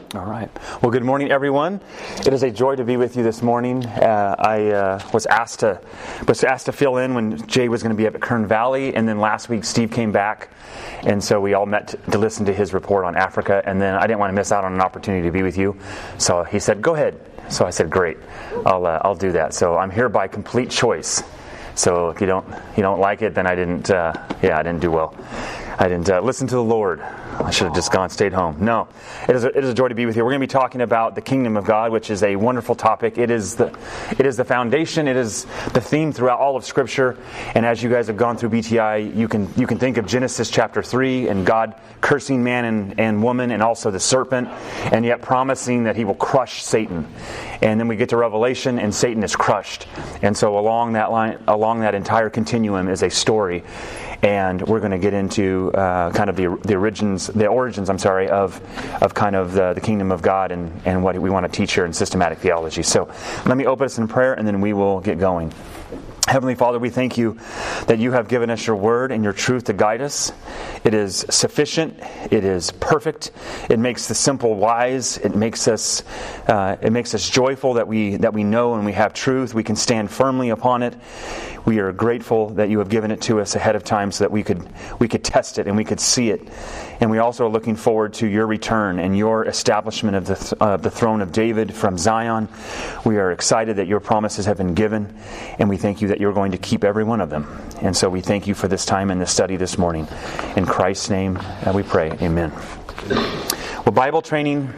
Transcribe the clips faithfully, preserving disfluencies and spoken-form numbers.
All right. Well, good morning, everyone. It is a joy to be with you this morning. Uh, I uh, was asked to was asked to fill in when Jay was going to be up at Kern Valley, and then last week Steve came back, and so we all met to, to listen to his report on Africa. And then I didn't want to miss out on an opportunity to be with you, so he said, "Go ahead." So I said, "Great, I'll uh, I'll do that." So I'm here by complete choice. So if you don't you don't like it, then I didn't. Uh, yeah, I didn't do well. I didn't uh, listen to the Lord. I should have just gone, stayed home. No, it is, a, it is a joy to be with you. We're going to be talking about the kingdom of God, which is a wonderful topic. It is the it is the foundation. It is the theme throughout all of Scripture. And as you guys have gone through B T I, you can you can think of Genesis chapter three and God cursing man and, and woman and also the serpent, and yet promising that He will crush Satan. And then we get to Revelation, and Satan is crushed. And so along that line, along that entire continuum is a story. And we're going to get into uh, kind of the the origins, the origins, I'm sorry, of of kind of the, the kingdom of God and, and what we want to teach here in systematic theology. So let me open us in prayer, and then we will get going. Heavenly Father, we thank you that you have given us your word and your truth to guide us. It is sufficient. It is perfect. It makes the simple wise. It makes us uh, it makes us joyful that we that we know and we have truth. We can stand firmly upon it. We are grateful that you have given it to us ahead of time so that we could we could test it and we could see it. And we also are looking forward to your return and your establishment of the th- uh, the throne of David from Zion. We are excited that your promises have been given, and we thank you that you're going to keep every one of them. And so we thank you for this time in this study this morning. In Christ's name uh, we pray. Amen. Well, Bible training...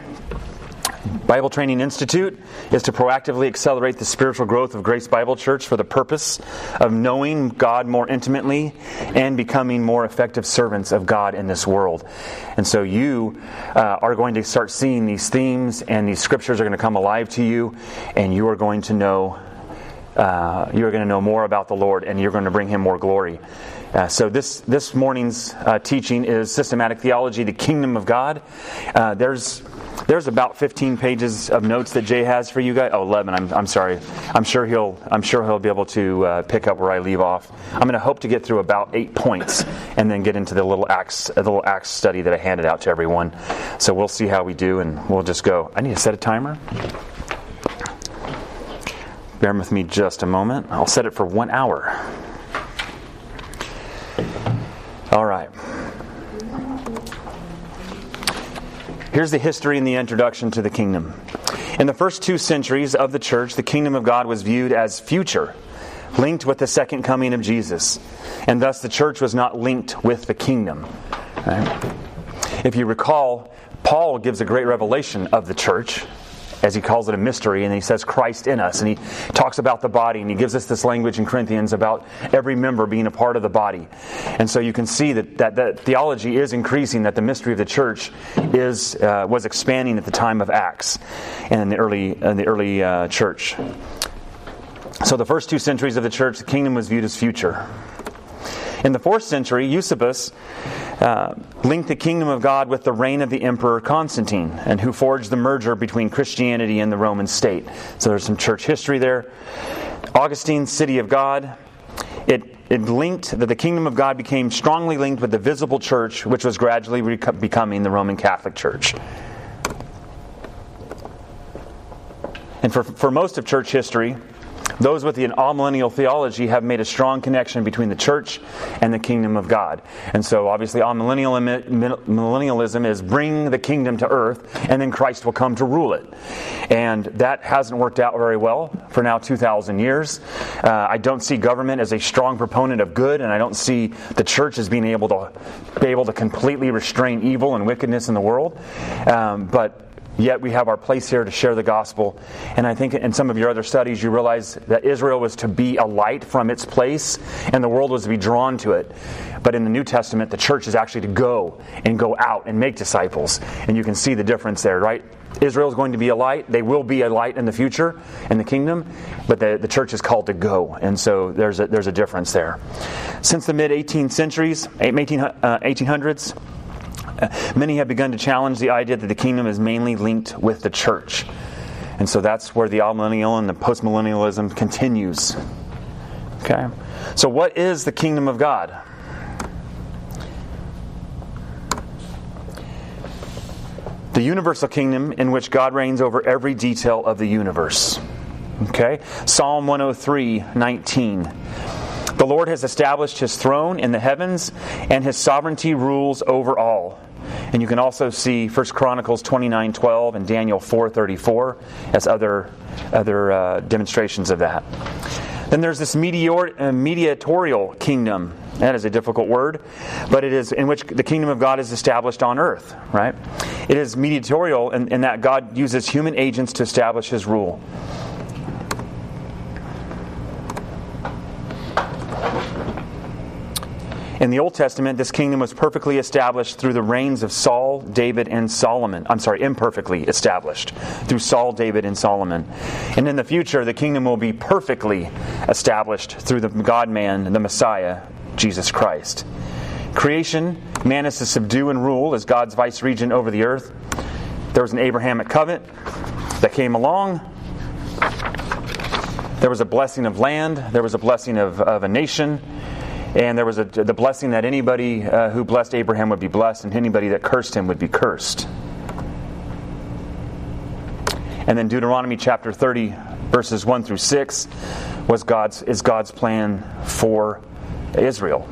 Bible Training Institute is to proactively accelerate the spiritual growth of Grace Bible Church for the purpose of knowing God more intimately and becoming more effective servants of God in this world. And so you uh, are going to start seeing these themes, and these scriptures are going to come alive to you, and you are going to know uh, you are going to know more about the Lord, and you're going to bring Him more glory. Uh, so this this morning's uh, teaching is systematic theology, the kingdom of God. Uh, there's There's about fifteen pages of notes that Jay has for you guys. Oh, eleven. I'm I'm sorry. I'm sure he'll I'm sure he'll be able to uh, pick up where I leave off. I'm going to hope to get through about eight points and then get into the little Acts the little Acts study that I handed out to everyone. So we'll see how we do, and we'll just go. I need to set a timer. Bear with me just a moment. I'll set it for one hour. All right. Here's the history and the introduction to the kingdom. In the first two centuries of the church, the kingdom of God was viewed as future, linked with the second coming of Jesus. And thus the church was not linked with the kingdom. Right? If you recall, Paul gives a great revelation of the church, as he calls it a mystery, and he says Christ in us, and he talks about the body, and he gives us this language in Corinthians about every member being a part of the body. And so you can see that that, that theology is increasing, that the mystery of the church is uh, was expanding at the time of Acts and in the early in the early uh, church. So the first two centuries of the church, the kingdom was viewed as future. In the fourth century, Eusebius uh, linked the kingdom of God with the reign of the Emperor Constantine, and who forged the merger between Christianity and the Roman state. So there's some church history there. Augustine's City of God, it, it linked that the kingdom of God became strongly linked with the visible church, which was gradually rec- becoming the Roman Catholic Church. And for, for most of church history, those with the amillennial theology have made a strong connection between the church and the kingdom of God. And so obviously amillennialism is bring the kingdom to earth, and then Christ will come to rule it. And that hasn't worked out very well for now two thousand years. Uh, I don't see government as a strong proponent of good, and I don't see the church as being able to be able to completely restrain evil and wickedness in the world. Um, but Yet we have our place here to share the gospel. And I think in some of your other studies you realize that Israel was to be a light from its place and the world was to be drawn to it. But in the New Testament, the church is actually to go and go out and make disciples. And you can see the difference there, right? Israel is going to be a light. They will be a light in the future in the kingdom. But the, the church is called to go. And so there's a, there's a difference there. Since the mid-eighteenth centuries, eighteen hundreds, many have begun to challenge the idea that the kingdom is mainly linked with the church. And so that's where the amillennial and the postmillennialism continues. Okay? So what is the kingdom of God? The universal kingdom in which God reigns over every detail of the universe. Okay? Psalm one oh three nineteen. The Lord has established His throne in the heavens, and His sovereignty rules over all. And you can also see First Chronicles twenty-nine twelve and Daniel four thirty-four as other, other uh, demonstrations of that. Then there's this medior, uh, mediatorial kingdom. That is a difficult word, but it is in which the kingdom of God is established on earth, right? It is mediatorial in, in that God uses human agents to establish His rule. In the Old Testament, this kingdom was perfectly established through the reigns of Saul, David, and Solomon. I'm sorry, imperfectly established through Saul, David, and Solomon. And in the future, the kingdom will be perfectly established through the God-man, the Messiah, Jesus Christ. Creation, man is to subdue and rule as God's vice-regent over the earth. There was an Abrahamic covenant that came along. There was a blessing of land. There was a blessing of, of a nation. And there was a, the blessing that anybody uh, who blessed Abraham would be blessed, and anybody that cursed him would be cursed. And then Deuteronomy chapter thirty, verses one through six, was God's is God's plan for Israel.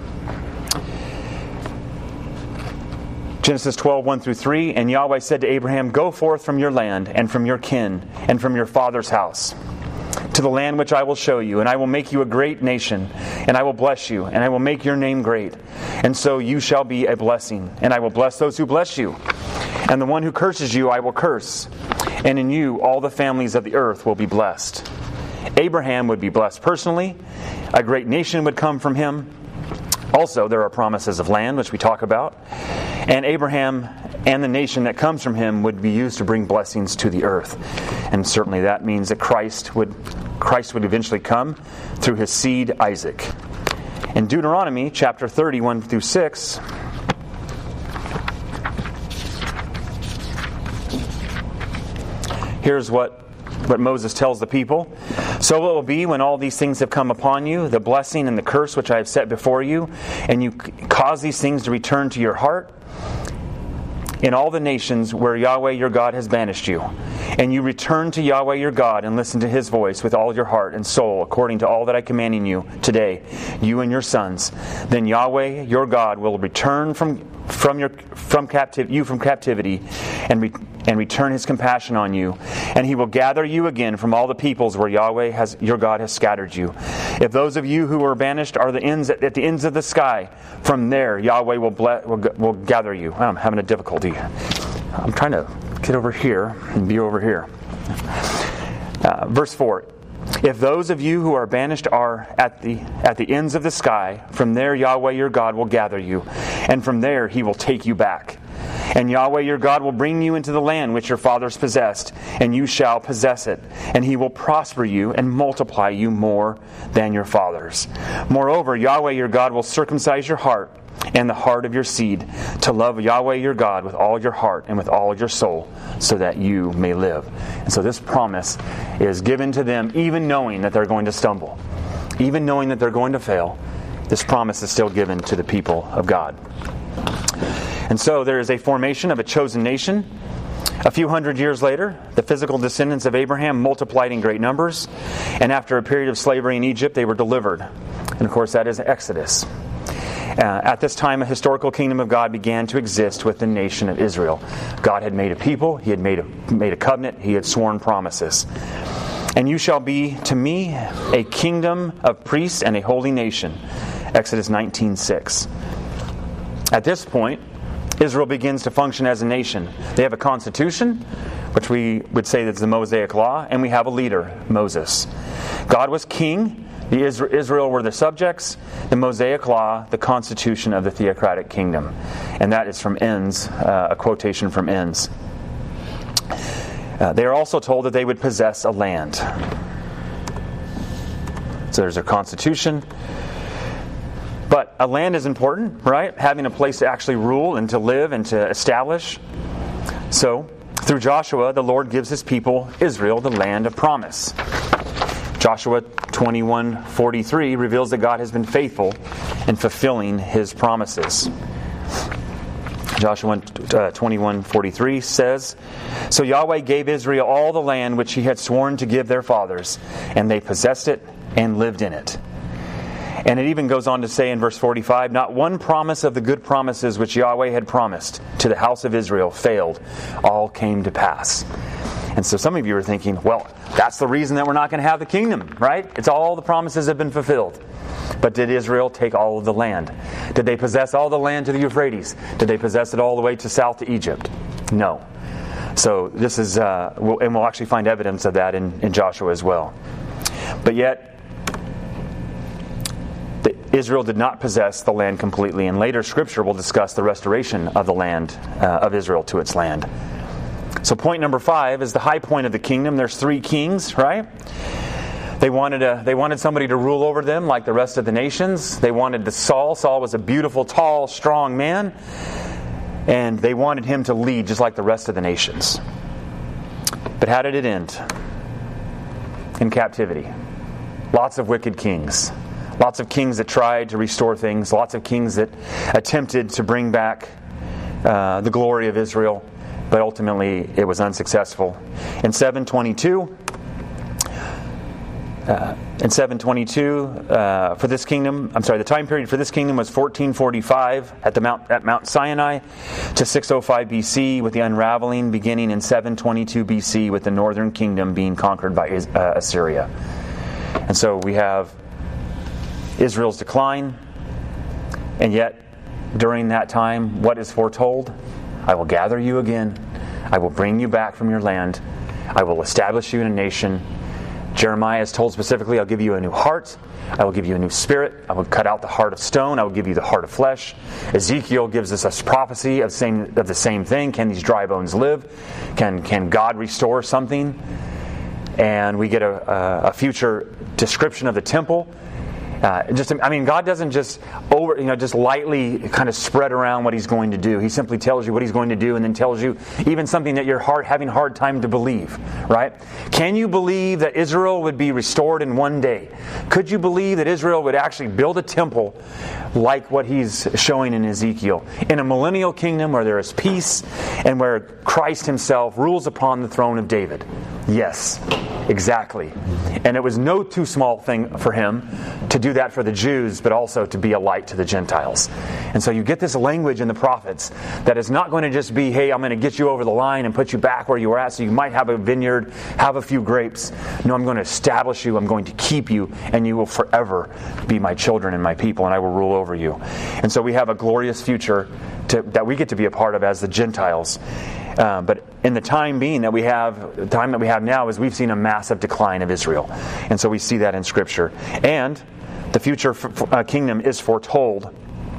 Genesis twelve, one through three, and Yahweh said to Abraham, "Go forth from your land and from your kin and from your father's house, to the land which I will show you, and I will make you a great nation, and I will bless you, and I will make your name great. And so you shall be a blessing, and I will bless those who bless you. And the one who curses you I will curse, and in you all the families of the earth will be blessed." Abraham would be blessed personally. A great nation would come from him. Also, there are promises of land, which we talk about. And Abraham and the nation that comes from him would be used to bring blessings to the earth. And certainly that means that Christ would Christ would eventually come through his seed Isaac. In Deuteronomy chapter thirty, one through six, here's what, what Moses tells the people. "So it will be when all these things have come upon you, the blessing and the curse which I have set before you, and you cause these things to return to your heart, in all the nations where Yahweh your God has banished you. And you return to Yahweh your God and listen to His voice with all your heart and soul, according to all that I commanding you today, you and your sons. Then Yahweh your God will return from from your from captivity you from captivity, and re, and return His compassion on you, and He will gather you again from all the peoples where Yahweh has your God has scattered you. If those of you who are banished are the ends at the ends of the sky, from there Yahweh will bless, will, will gather you." I'm having a difficulty. I'm trying to get over here and be over here. Uh, verse four. "If those of you who are banished are at the at the ends of the sky, from there Yahweh your God will gather you, and from there He will take you back. And Yahweh your God will bring you into the land which your fathers possessed, and you shall possess it. And He will prosper you and multiply you more than your fathers. Moreover, Yahweh your God will circumcise your heart and the heart of your seed, to love Yahweh your God with all your heart and with all your soul, so that you may live." And so this promise is given to them, even knowing that they're going to stumble, even knowing that they're going to fail. This promise is still given to the people of God. And so there is a formation of a chosen nation. A few hundred years later, the physical descendants of Abraham multiplied in great numbers, and after a period of slavery in Egypt, they were delivered. And of course, that is Exodus. Uh, at this time, a historical kingdom of God began to exist with the nation of Israel. God had made a people, He had made a, made a covenant, He had sworn promises. "And you shall be to me a kingdom of priests and a holy nation." Exodus nineteen six. At this point, Israel begins to function as a nation. They have a constitution, which we would say is the Mosaic Law, and we have a leader, Moses. God was king. The Israel were the subjects. The Mosaic Law, the constitution of the theocratic kingdom. And that is from Enns, uh, a quotation from Enns. Uh, they are also told that they would possess a land. So there's a constitution. But a land is important, right? Having a place to actually rule and to live and to establish. So, through Joshua, the Lord gives His people, Israel, the land of promise. Joshua twenty-one forty-three reveals that God has been faithful in fulfilling His promises. Joshua twenty-one forty-three says, "So Yahweh gave Israel all the land which he had sworn to give their fathers, and they possessed it and lived in it." And it even goes on to say in verse forty-five, "Not one promise of the good promises which Yahweh had promised to the house of Israel failed. All came to pass." And so some of you are thinking, well, that's the reason that we're not going to have the kingdom, right? It's all the promises have been fulfilled. But did Israel take all of the land? Did they possess all the land to the Euphrates? Did they possess it all the way to south to Egypt? No. So this is, uh, we'll, and we'll actually find evidence of that in, in Joshua as well. But yet, the, Israel did not possess the land completely. And later Scripture will discuss the restoration of the land uh, of Israel to its land. So point number five is the high point of the kingdom. There's three kings, right? They wanted a, they wanted somebody to rule over them like the rest of the nations. They wanted the Saul. Saul was a beautiful, tall, strong man. And they wanted him to lead just like the rest of the nations. But how did it end? In captivity. Lots of wicked kings. Lots of kings that tried to restore things. Lots of kings that attempted to bring back uh, the glory of Israel. But ultimately, it was unsuccessful. In seven twenty-two, uh, in seven twenty-two, uh, for this kingdom, I'm sorry, the time period for this kingdom was fourteen forty-five at the Mount at Mount Sinai to six oh five B C, with the unraveling beginning in seven twenty-two B C, with the northern kingdom being conquered by uh, Assyria. And so we have Israel's decline, and yet during that time, what is foretold? I will gather you again. I will bring you back from your land. I will establish you in a nation. Jeremiah is told specifically, I'll give you a new heart. I will give you a new spirit. I will cut out the heart of stone. I will give you the heart of flesh. Ezekiel gives us a prophecy of, same, of the same thing. Can these dry bones live? Can, can God restore something? And we get a, a, a future description of the temple. Uh, just, I mean, God doesn't just over, you know, just lightly kind of spread around what He's going to do. He simply tells you what He's going to do, and then tells you even something that you're hard, having a hard time to believe. Right? Can you believe that Israel would be restored in one day? Could you believe that Israel would actually build a temple like what He's showing in Ezekiel, in a millennial kingdom where there is peace and where Christ Himself rules upon the throne of David? Yes, exactly. And it was no too small thing for Him to do that for the Jews, but also to be a light to the Gentiles. And so you get this language in the prophets that is not going to just be, hey, I'm going to get you over the line and put you back where you were at so you might have a vineyard, have a few grapes. No, I'm going to establish you, I'm going to keep you, and you will forever be my children and my people, and I will rule over you. And so we have a glorious future to, that we get to be a part of as the Gentiles. Uh, but in the time being that we have, the time that we have now is we've seen a massive decline of Israel. And so we see that in Scripture. And the future f- uh, kingdom is foretold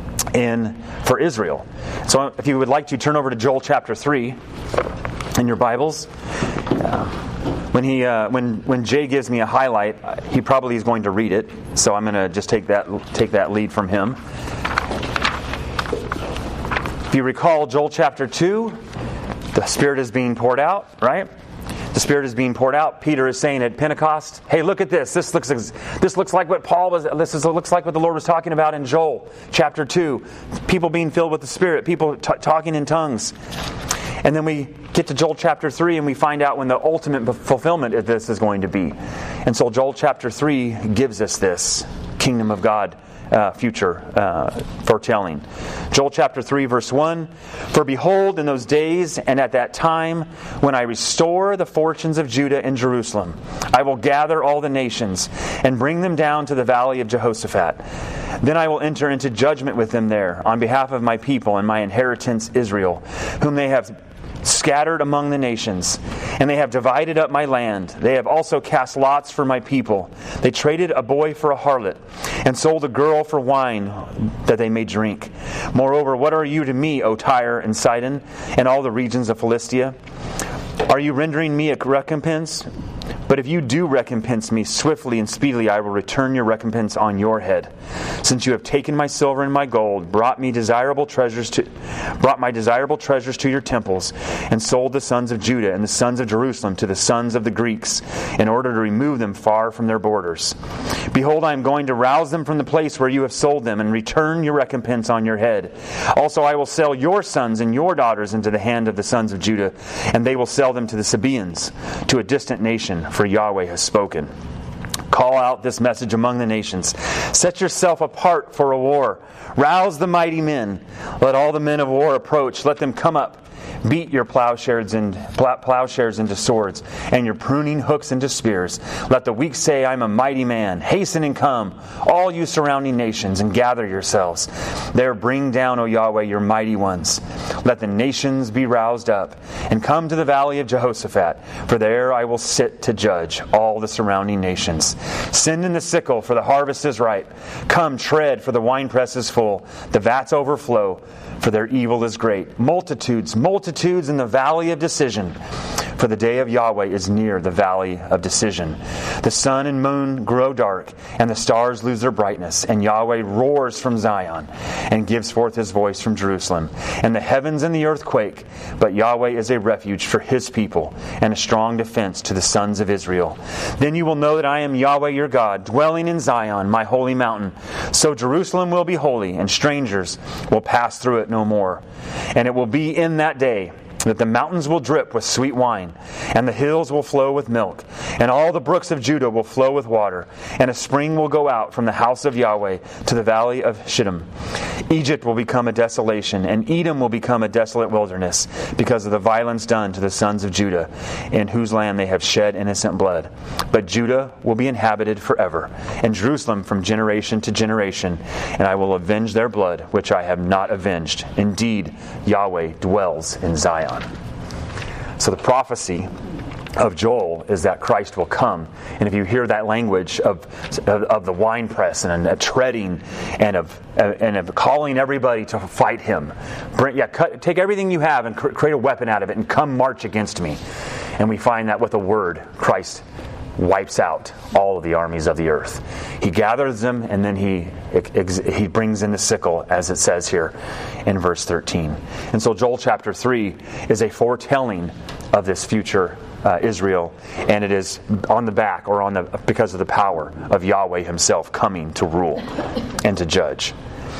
in for Israel. So if you would like to turn over to Joel chapter three in your Bibles. Uh, when he uh, when when Jay gives me a highlight, uh, he probably is going to read it. So I'm going to just take that take that lead from him. If you recall Joel chapter two, the Spirit is being poured out, right? The Spirit is being poured out. Peter is saying at Pentecost, "Hey, look at this. This looks this looks like what Paul was. This is, looks like what the Lord was talking about in Joel chapter two. People being filled with the Spirit, people t- talking in tongues." And then we get to Joel chapter three, and we find out when the ultimate fulfillment of this is going to be. And so Joel chapter three gives us this kingdom of God Uh, future uh, foretelling. Joel chapter three verse one, "For behold, in those days and at that time, when I restore the fortunes of Judah and Jerusalem, I will gather all the nations and bring them down to the valley of Jehoshaphat. Then I will enter into judgment with them there on behalf of my people and my inheritance Israel, whom they have scattered among the nations, and they have divided up my land. They have also cast lots for my people. They traded a boy for a harlot, and sold a girl for wine that they may drink. Moreover, what are you to me, O Tyre and Sidon, and all the regions of Philistia? Are you rendering me a recompense? But if you do recompense me swiftly and speedily, I will return your recompense on your head. Since you have taken my silver and my gold, brought me desirable treasures to, brought my desirable treasures to your temples, and sold the sons of Judah and the sons of Jerusalem to the sons of the Greeks, in order to remove them far from their borders. Behold, I am going to rouse them from the place where you have sold them, and return your recompense on your head. Also I will sell your sons and your daughters into the hand of the sons of Judah, and they will sell them to the Sabaeans, to a distant nation, for Yahweh has spoken. Call out this message among the nations. Set yourself apart for a war. Rouse the mighty men. Let all the men of war approach. Let them come up. Beat your plowshares, and, plowshares into swords, and your pruning hooks into spears. Let the weak say, I am a mighty man. Hasten and come, all you surrounding nations, and gather yourselves. There bring down, O Yahweh, your mighty ones. Let the nations be roused up, and come to the valley of Jehoshaphat, for there I will sit to judge all the surrounding nations. Send in the sickle, for the harvest is ripe. Come, tread, for the winepress is full. The vats overflow, for their evil is great. Multitudes, multitudes in the valley of decision. For the day of Yahweh is near the valley of decision. The sun and moon grow dark, and the stars lose their brightness. And Yahweh roars from Zion, and gives forth his voice from Jerusalem. And the heavens and the earth quake. But Yahweh is a refuge for his people, and a strong defense to the sons of Israel. Then you will know that I am Yahweh your God, dwelling in Zion, my holy mountain. So Jerusalem will be holy, and strangers will pass through it no more. And it will be in that day that the mountains will drip with sweet wine, and the hills will flow with milk, and all the brooks of Judah will flow with water, and a spring will go out from the house of Yahweh to the valley of Shittim. Egypt will become a desolation, and Edom will become a desolate wilderness, because of the violence done to the sons of Judah, in whose land they have shed innocent blood. But Judah will be inhabited forever, and Jerusalem from generation to generation, and I will avenge their blood, which I have not avenged. Indeed, Yahweh dwells in Zion. So the prophecy of Joel is that Christ will come. And if you hear that language of of, of the winepress and a treading and of and of calling everybody to fight him, bring, yeah, cut, take everything you have and cr- create a weapon out of it and come march against me. And we find that with a word, Christ wipes out all of the armies of the earth. He gathers them, and then he he brings in the sickle, as it says here in verse thirteen. And so Joel chapter three is a foretelling of this future uh, Israel, and it is on the back, or on the because of the power of Yahweh himself coming to rule and to judge.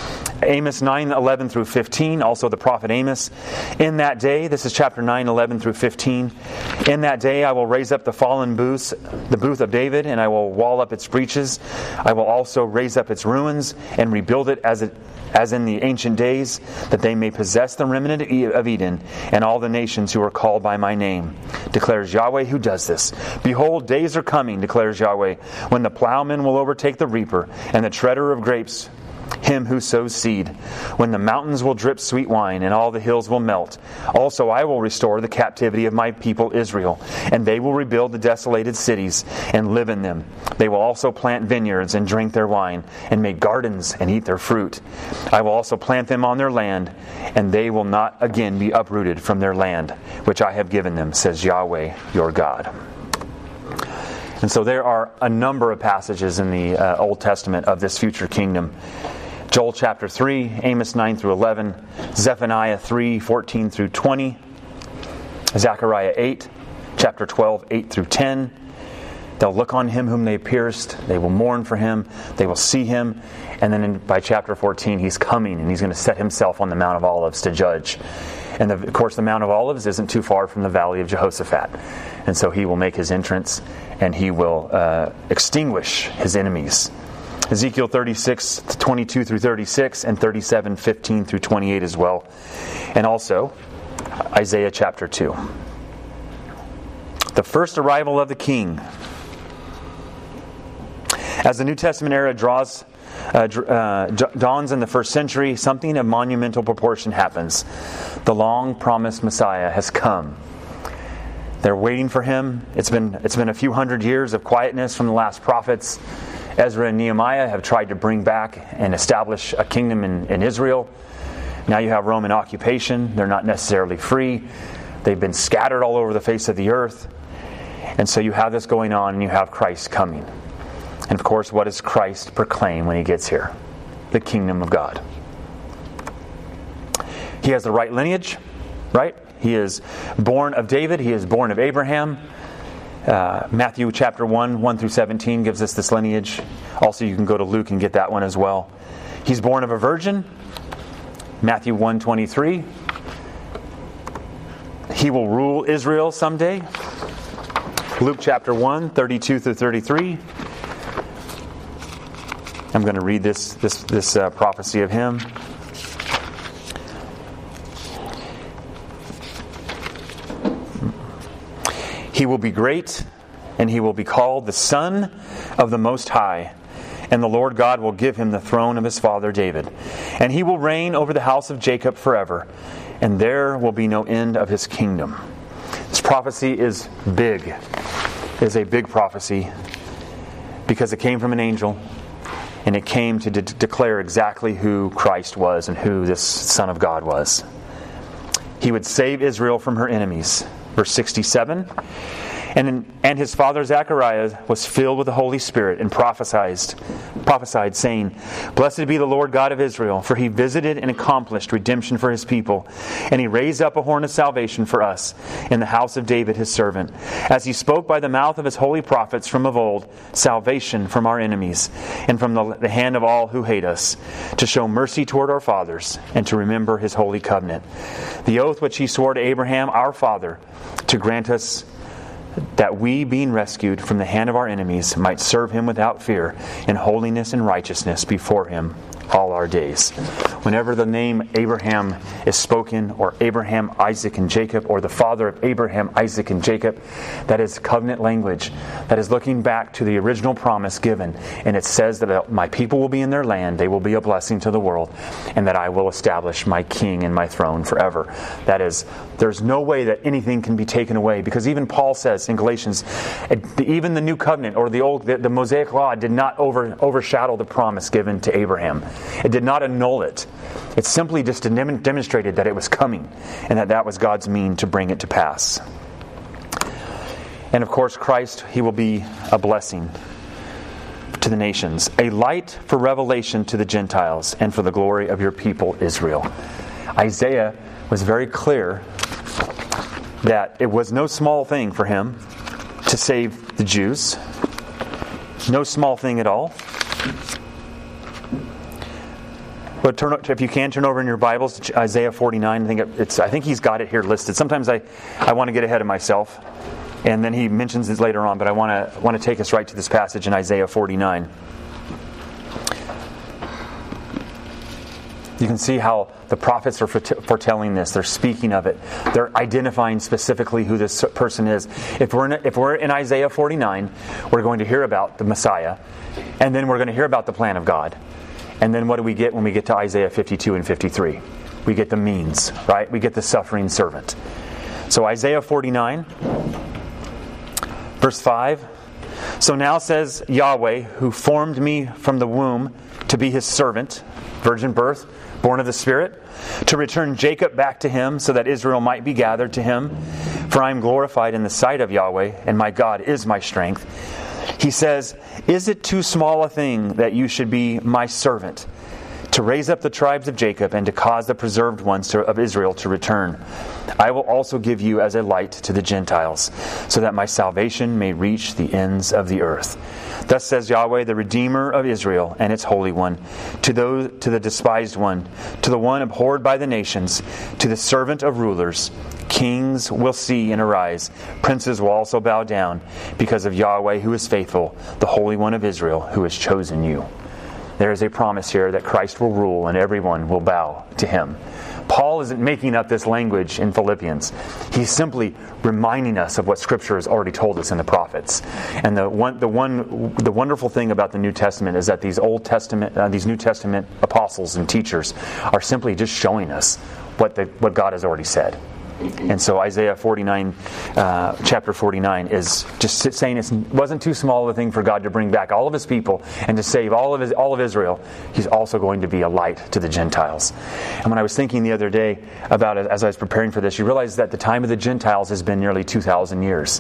Amos nine eleven through fifteen, also the prophet Amos. In that day, this is chapter nine eleven through fifteen. In that day I will raise up the fallen booths, the booth of David, and I will wall up its breaches. I will also raise up its ruins and rebuild it as it as in the ancient days, that they may possess the remnant of Eden and all the nations who are called by my name, declares Yahweh who does this. Behold, days are coming, declares Yahweh, when the plowman will overtake the reaper, and the treader of grapes him who sows seed, when the mountains will drip sweet wine, and all the hills will melt. Also I will restore the captivity of my people Israel, and they will rebuild the desolated cities and live in them. They will also plant vineyards and drink their wine, and make gardens and eat their fruit. I will also plant them on their land, and they will not again be uprooted from their land, which I have given them, says Yahweh your God. And so there are a number of passages in the uh, Old Testament of this future kingdom. Joel chapter three, Amos nine through eleven, Zephaniah three, fourteen through twenty, Zechariah eight, chapter twelve, eight through ten. They'll look on him whom they pierced, they will mourn for him, they will see him, and then in, by chapter fourteen he's coming and he's going to set himself on the Mount of Olives to judge. And the, of course the Mount of Olives isn't too far from the Valley of Jehoshaphat. And so he will make his entrance and he will uh, extinguish his enemies. Ezekiel thirty-six, twenty-two through thirty-six, and thirty-seven, fifteen through twenty-eight as well. And also Isaiah chapter two. The first arrival of the King. As the New Testament era draws, uh, uh, dawns in the first century, something of monumental proportion happens. The long-promised Messiah has come. They're waiting for him. It's been it's been a few hundred years of quietness from the last prophets. Ezra and Nehemiah have tried to bring back and establish a kingdom in, in Israel. Now you have Roman occupation. They're not necessarily free. They've been scattered all over the face of the earth. And so you have this going on, and you have Christ coming. And of course, what does Christ proclaim when he gets here? The kingdom of God. He has the right lineage, right? He is born of David. He is born of Abraham. Uh, Matthew chapter one, one through seventeen gives us this lineage. Also, you can go to Luke and get that one as well. He's born of a virgin. Matthew one twenty-three. He will rule Israel someday. Luke chapter one, thirty-two through thirty-three. I'm going to read this this this uh, prophecy of him. He will be great, and he will be called the Son of the Most High. And the Lord God will give him the throne of his father David. And he will reign over the house of Jacob forever, and there will be no end of his kingdom. This prophecy is big. It is a big prophecy because it came from an angel, and it came to de- declare exactly who Christ was and who this Son of God was. He would save Israel from her enemies. Verse sixty-seven, and in, and his father Zechariah was filled with the Holy Spirit and prophesied, prophesied, saying, Blessed be the Lord God of Israel, for he visited and accomplished redemption for his people, and he raised up a horn of salvation for us in the house of David his servant, as he spoke by the mouth of his holy prophets from of old, salvation from our enemies, and from the, the hand of all who hate us, to show mercy toward our fathers, and to remember his holy covenant, the oath which he swore to Abraham our father, to grant us that we, being rescued from the hand of our enemies, might serve him without fear in holiness and righteousness before him all our days. Whenever the name Abraham is spoken, or Abraham, Isaac, and Jacob, or the father of Abraham, Isaac, and Jacob, that is covenant language. That is looking back to the original promise given. And it says that my people will be in their land, they will be a blessing to the world, and that I will establish my king and my throne forever. That is, there's no way that anything can be taken away, because even Paul says in Galatians, even the new covenant, or the old, the, the Mosaic law did not over, overshadow the promise given to Abraham. It did not annul it. It simply just demonstrated that it was coming, and that that was God's mean to bring it to pass. And of course, Christ, he will be a blessing to the nations, a light for revelation to the Gentiles, and for the glory of your people Israel. Isaiah was very clear that it was no small thing for him to save the Jews. No small thing at all. But turn, if you can, turn over in your Bibles to Isaiah forty-nine. I think it's. I think he's got it here listed. Sometimes I, I want to get ahead of myself, and then he mentions this later on. But I want to want to take us right to this passage in Isaiah forty-nine. You can see how the prophets are foretelling this. They're speaking of it. They're identifying specifically who this person is. If we're in, if we're in Isaiah forty-nine, we're going to hear about the Messiah, and then we're going to hear about the plan of God. And then what do we get when we get to Isaiah fifty-two and fifty-three? We get the means, right? We get the suffering servant. So Isaiah forty-nine, verse five. So now says Yahweh, who formed me from the womb to be his servant, virgin birth, born of the Spirit, to return Jacob back to him, so that Israel might be gathered to him. For I am glorified in the sight of Yahweh, and my God is my strength. He says, Is it too small a thing that you should be my servant, to raise up the tribes of Jacob, and to cause the preserved ones to, of Israel to return? I will also give you as a light to the Gentiles, so that my salvation may reach the ends of the earth. Thus says Yahweh, the Redeemer of Israel and its Holy One, to those, to the despised one, to the one abhorred by the nations, to the servant of rulers. Kings will see and arise. Princes will also bow down, because of Yahweh who is faithful, the Holy One of Israel who has chosen you. There is a promise here that Christ will rule and everyone will bow to him. Paul isn't making up this language in Philippians. He's simply reminding us of what Scripture has already told us in the prophets. And the one, the one, the wonderful thing about the New Testament is that these Old Testament, uh, these New Testament apostles and teachers are simply just showing us what the, what God has already said. And so Isaiah forty-nine, uh, chapter forty-nine, is just saying it wasn't too small of a thing for God to bring back all of his people and to save all of his, all of Israel. He's also going to be a light to the Gentiles. And when I was thinking the other day about it, as I was preparing for this, you realize that the time of the Gentiles has been nearly two thousand years.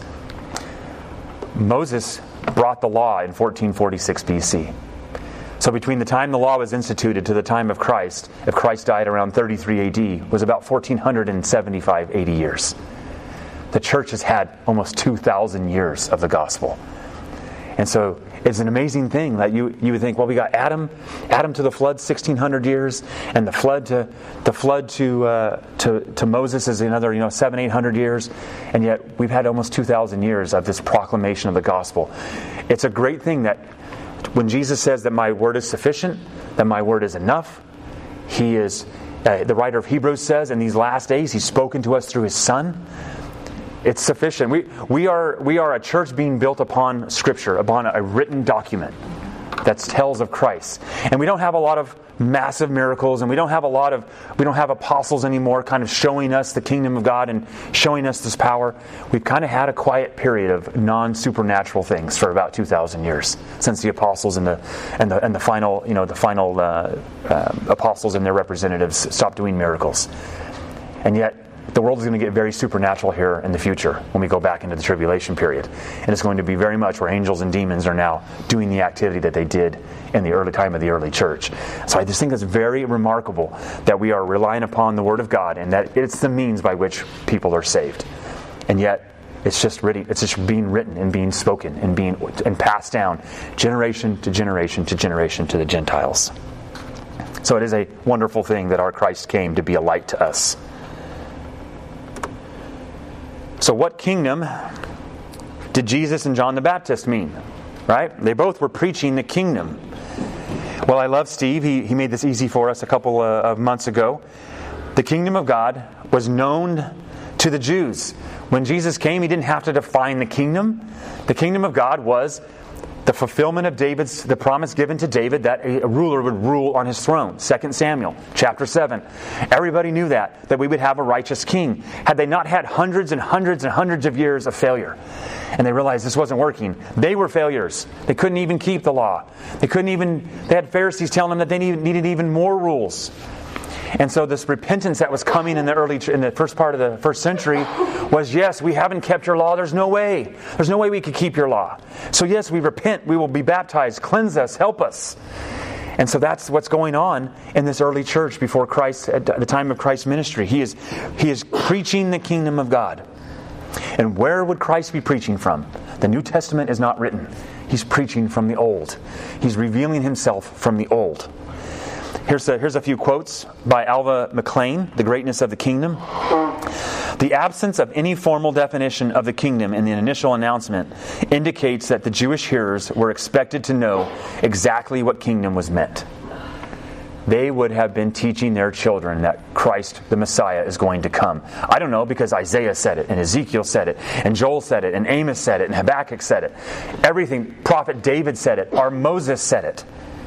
Moses brought the law in fourteen forty-six B C. So between the time the law was instituted to the time of Christ, if Christ died around thirty-three A D, was about fourteen seventy-five, eighty years. The church has had almost two thousand years of the gospel. And so it's an amazing thing that you, you would think, well, we got Adam, Adam to the flood, sixteen hundred years, and the flood to the flood to uh, to to Moses is another, you know, seven, eight hundred years, and yet we've had almost two thousand years of this proclamation of the gospel. It's a great thing that when Jesus says that my word is sufficient, that my word is enough, He is. Uh, the writer of Hebrews says, in these last days, He's spoken to us through His Son. It's sufficient. We we are we are a church being built upon Scripture, upon a written document that tells of Christ. And we don't have a lot of massive miracles, and we don't have a lot of we don't have apostles anymore kind of showing us the kingdom of God and showing us this power. We've kind of had a quiet period of non-supernatural things for about two thousand years since the apostles and the and the and the final, you know, the final uh, uh, apostles and their representatives stopped doing miracles. And yet the world is going to get very supernatural here in the future when we go back into the tribulation period. And it's going to be very much where angels and demons are now doing the activity that they did in the early time of the early church. So I just think it's very remarkable that we are relying upon the Word of God and that it's the means by which people are saved. And yet it's just written, it's just being written and being spoken and being and passed down generation to generation to generation to the Gentiles. So it is a wonderful thing that our Christ came to be a light to us. So what kingdom did Jesus and John the Baptist mean? Right? They both were preaching the kingdom. Well, I love Steve. He, he made this easy for us a couple uh, of months ago. The kingdom of God was known to the Jews. When Jesus came, He didn't have to define the kingdom. The kingdom of God was the fulfillment of David's, the promise given to David that a ruler would rule on his throne. Second Samuel chapter seven. Everybody knew that, that we would have a righteous king. Had they not had hundreds and hundreds and hundreds of years of failure, and they realized this wasn't working, they were failures. They couldn't even keep the law. They couldn't even, they had Pharisees telling them that they needed, needed even more rules. And so this repentance that was coming in the early, in the first part of the first century was, yes, we haven't kept your law. There's no way. There's no way we could keep your law. So yes, we repent. We will be baptized. Cleanse us. Help us. And so that's what's going on in this early church before Christ, at the time of Christ's ministry. He is, he is preaching the kingdom of God. And where would Christ be preaching from? The New Testament is not written. He's preaching from the Old. He's revealing Himself from the Old. Here's a, here's a few quotes by Alva McLean, The Greatness of the Kingdom. The absence of any formal definition of the kingdom in the initial announcement indicates that the Jewish hearers were expected to know exactly what kingdom was meant. They would have been teaching their children that Christ, the Messiah, is going to come. I don't know, because Isaiah said it, and Ezekiel said it, and Joel said it, and Amos said it, and Habakkuk said it. Everything, Prophet David said it, or Moses said it.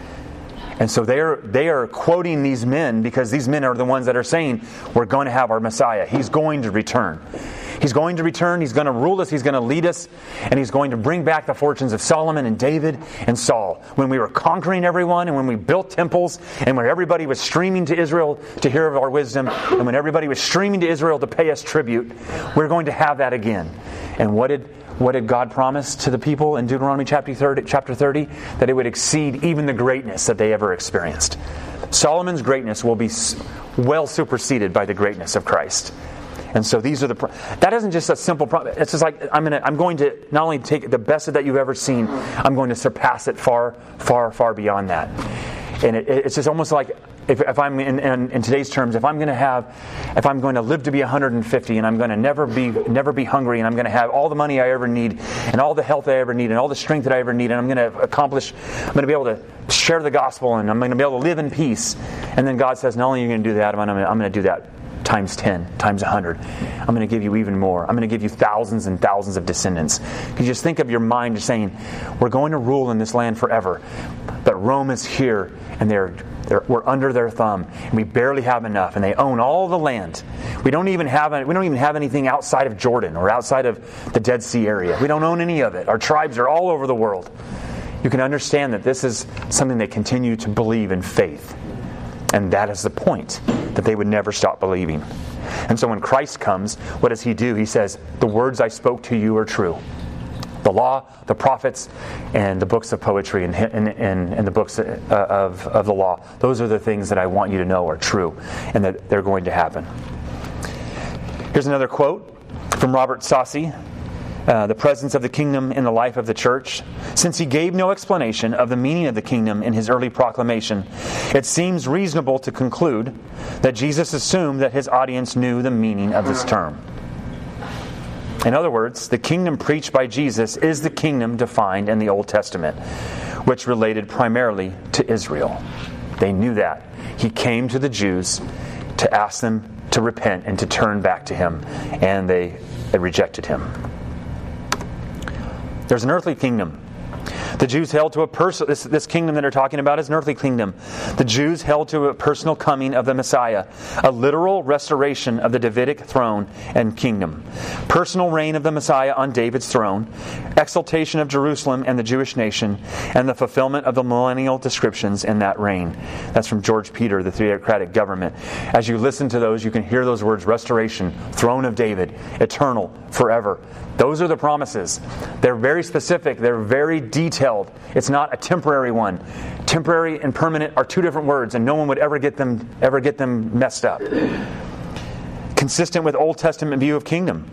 And so they are, they are quoting these men because these men are the ones that are saying, we're going to have our Messiah. He's going to return. He's going to return. He's going to rule us. He's going to lead us. And He's going to bring back the fortunes of Solomon and David and Saul. When we were conquering everyone, and when we built temples, and when everybody was streaming to Israel to hear of our wisdom, and when everybody was streaming to Israel to pay us tribute, we're going to have that again. And what did What did God promise to the people in Deuteronomy chapter thirty? That it would exceed even the greatness that they ever experienced. Solomon's greatness will be well superseded by the greatness of Christ. And so these are the... Pro- that isn't just a simple... Pro- it's just like, I'm, gonna, I'm going to not only take the best of that you've ever seen, I'm going to surpass it far, far, far beyond that. And it, it's just almost like... If, if I'm in, in, in today's terms, if I'm going to have, if I'm going to live to be one hundred fifty, and I'm going to never be never be hungry, and I'm going to have all the money I ever need, and all the health I ever need, and all the strength that I ever need, and I'm going to accomplish, I'm going to be able to share the gospel, and I'm going to be able to live in peace. And then God says, not only are you going to do that, I'm going to, I'm going to do that times ten, times one hundred. I'm going to give you even more. I'm going to give you thousands and thousands of descendants. You just think of your mind just saying, we're going to rule in this land forever, but Rome is here, and they're They're, we're under their thumb, and we barely have enough, and they own all the land. We don't even have we don't even have anything outside of Jordan or outside of the Dead Sea area. We don't own any of it. Our tribes are all over the world. You can understand that this is something they continue to believe in faith, and that is the point, that they would never stop believing. And so when Christ comes, what does He do? He says, "The words I spoke to you are true." The law, the prophets, and the books of poetry and, and, and, and the books of, of the law. Those are the things that I want you to know are true and that they're going to happen. Here's another quote From Robert Saucy, uh, the presence of the kingdom in the life of the church. Since he gave no explanation of the meaning of the kingdom in his early proclamation, it seems reasonable to conclude that Jesus assumed that his audience knew the meaning of this term. In other words, the kingdom preached by Jesus is the kingdom defined in the Old Testament, which related primarily to Israel. They knew that. He came to the Jews to ask them to repent and to turn back to him, and they, they rejected him. There's an earthly kingdom. The Jews held to a person. This, this kingdom that they're talking about is an earthly kingdom. The Jews held to a personal coming of the Messiah, a literal restoration of the Davidic throne and kingdom, personal reign of the Messiah on David's throne, exaltation of Jerusalem and the Jewish nation, and the fulfillment of the millennial descriptions in that reign. That's from George Peter, The Theocratic Government. As you listen to those, you can hear those words: restoration, throne of David, eternal, forever. Those are the promises. They're very specific. They're very detailed. It's not a temporary one. Temporary and permanent are two different words, and no one would ever get them ever get them messed up. Consistent with Old Testament view of kingdom.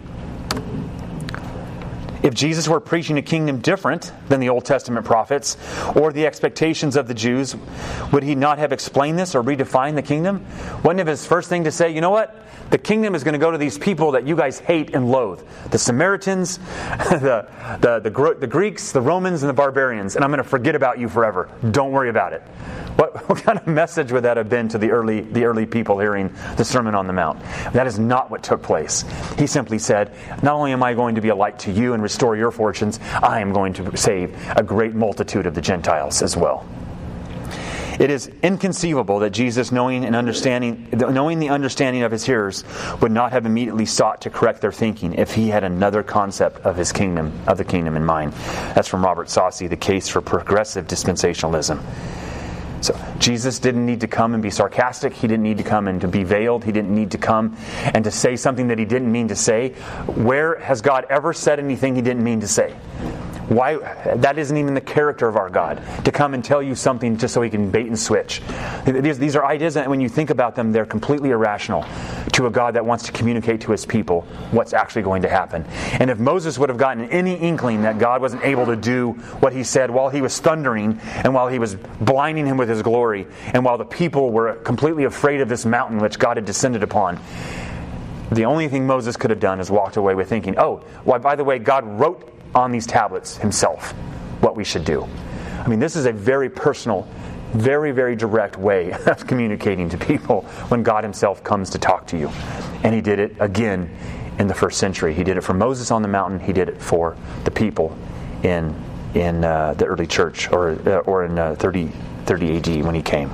If Jesus were preaching a kingdom different than the Old Testament prophets or the expectations of the Jews, would he not have explained this or redefined the kingdom? Wasn't it his first thing to say, you know what? The kingdom is going to go to these people that you guys hate and loathe. The Samaritans, the, the, the, the Greeks, the Romans, and the barbarians. And I'm going to forget about you forever. Don't worry about it. What, what kind of message would that have been to the early, the early people hearing the Sermon on the Mount? That is not what took place. He simply said, not only am I going to be a light to you and restore your fortunes, I am going to save a great multitude of the Gentiles as well. It is inconceivable that Jesus, knowing and understanding, knowing the understanding of his hearers, would not have immediately sought to correct their thinking if he had another concept of his kingdom, of the kingdom in mind. That's from Robert Saucy, The Case for Progressive Dispensationalism. So Jesus didn't need to come and be sarcastic. He didn't need to come and to be veiled. He didn't need to come and to say something that he didn't mean to say. Where has God ever said anything he didn't mean to say? Why? That isn't even the character of our God, to come and tell you something just so he can bait and switch. These, these are ideas that when you think about them, they're completely irrational to a God that wants to communicate to his people what's actually going to happen. And if Moses would have gotten any inkling that God wasn't able to do what he said while he was thundering and while he was blinding him with his glory and while the people were completely afraid of this mountain which God had descended upon, the only thing Moses could have done is walked away with thinking, oh, well, by the way, God wrote on these tablets himself what we should do. I mean, this is a very personal, very, very direct way of communicating to people when God himself comes to talk to you. And he did it again in the first century. He did it for Moses on the mountain. He did it for the people in in uh, the early church, or uh, or in uh, thirty, thirty A D when he came.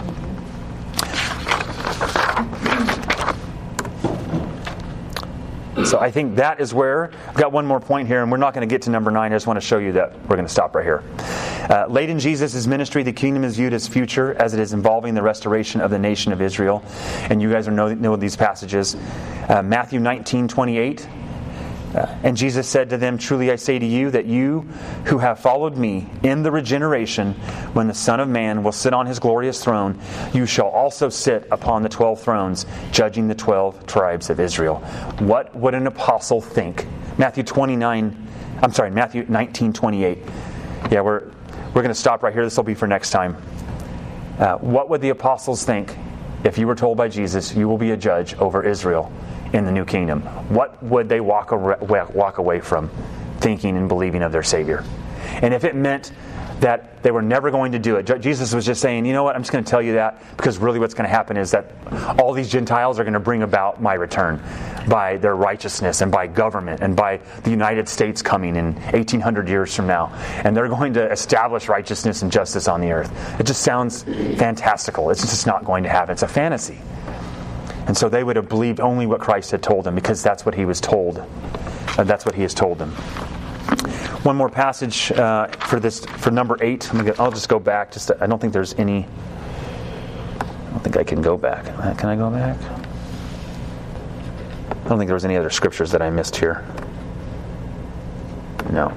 So I think that is where, I've got one more point here, and we're not going to get to number nine. I just want to show you that we're going to stop right here. Uh, late in Jesus' ministry, the kingdom is viewed as future, as it is involving the restoration of the nation of Israel. And you guys know, know these passages. Uh, Matthew nineteen twenty-eight. Uh, and Jesus said to them, truly I say to you that you who have followed me in the regeneration, when the Son of Man will sit on his glorious throne, you shall also sit upon the twelve thrones, judging the twelve tribes of Israel. What would an apostle think? Matthew twenty-nine, I'm sorry, Matthew nineteen twenty-eight. Yeah, we're we're going to stop right here. This will be for next time. Uh, what would the apostles think if you were told by Jesus, you will be a judge over Israel in the new kingdom? What would they walk walk away from thinking and believing of their Savior? And if it meant that they were never going to do it, Jesus was just saying, you know what, I'm just going to tell you that because really what's going to happen is that all these Gentiles are going to bring about my return by their righteousness and by government and by the United States coming in eighteen hundred years from now. And they're going to establish righteousness and justice on the earth. It just sounds fantastical. It's just not going to happen. It's a fantasy. And so they would have believed only what Christ had told them because that's what he was told. Uh, that's what he has told them. One more passage uh, for this, for number eight. I'm gonna get, I'll just go back. Just to, I don't think there's any. I don't think I can go back. Can I go back? I don't think there was any other scriptures that I missed here. No.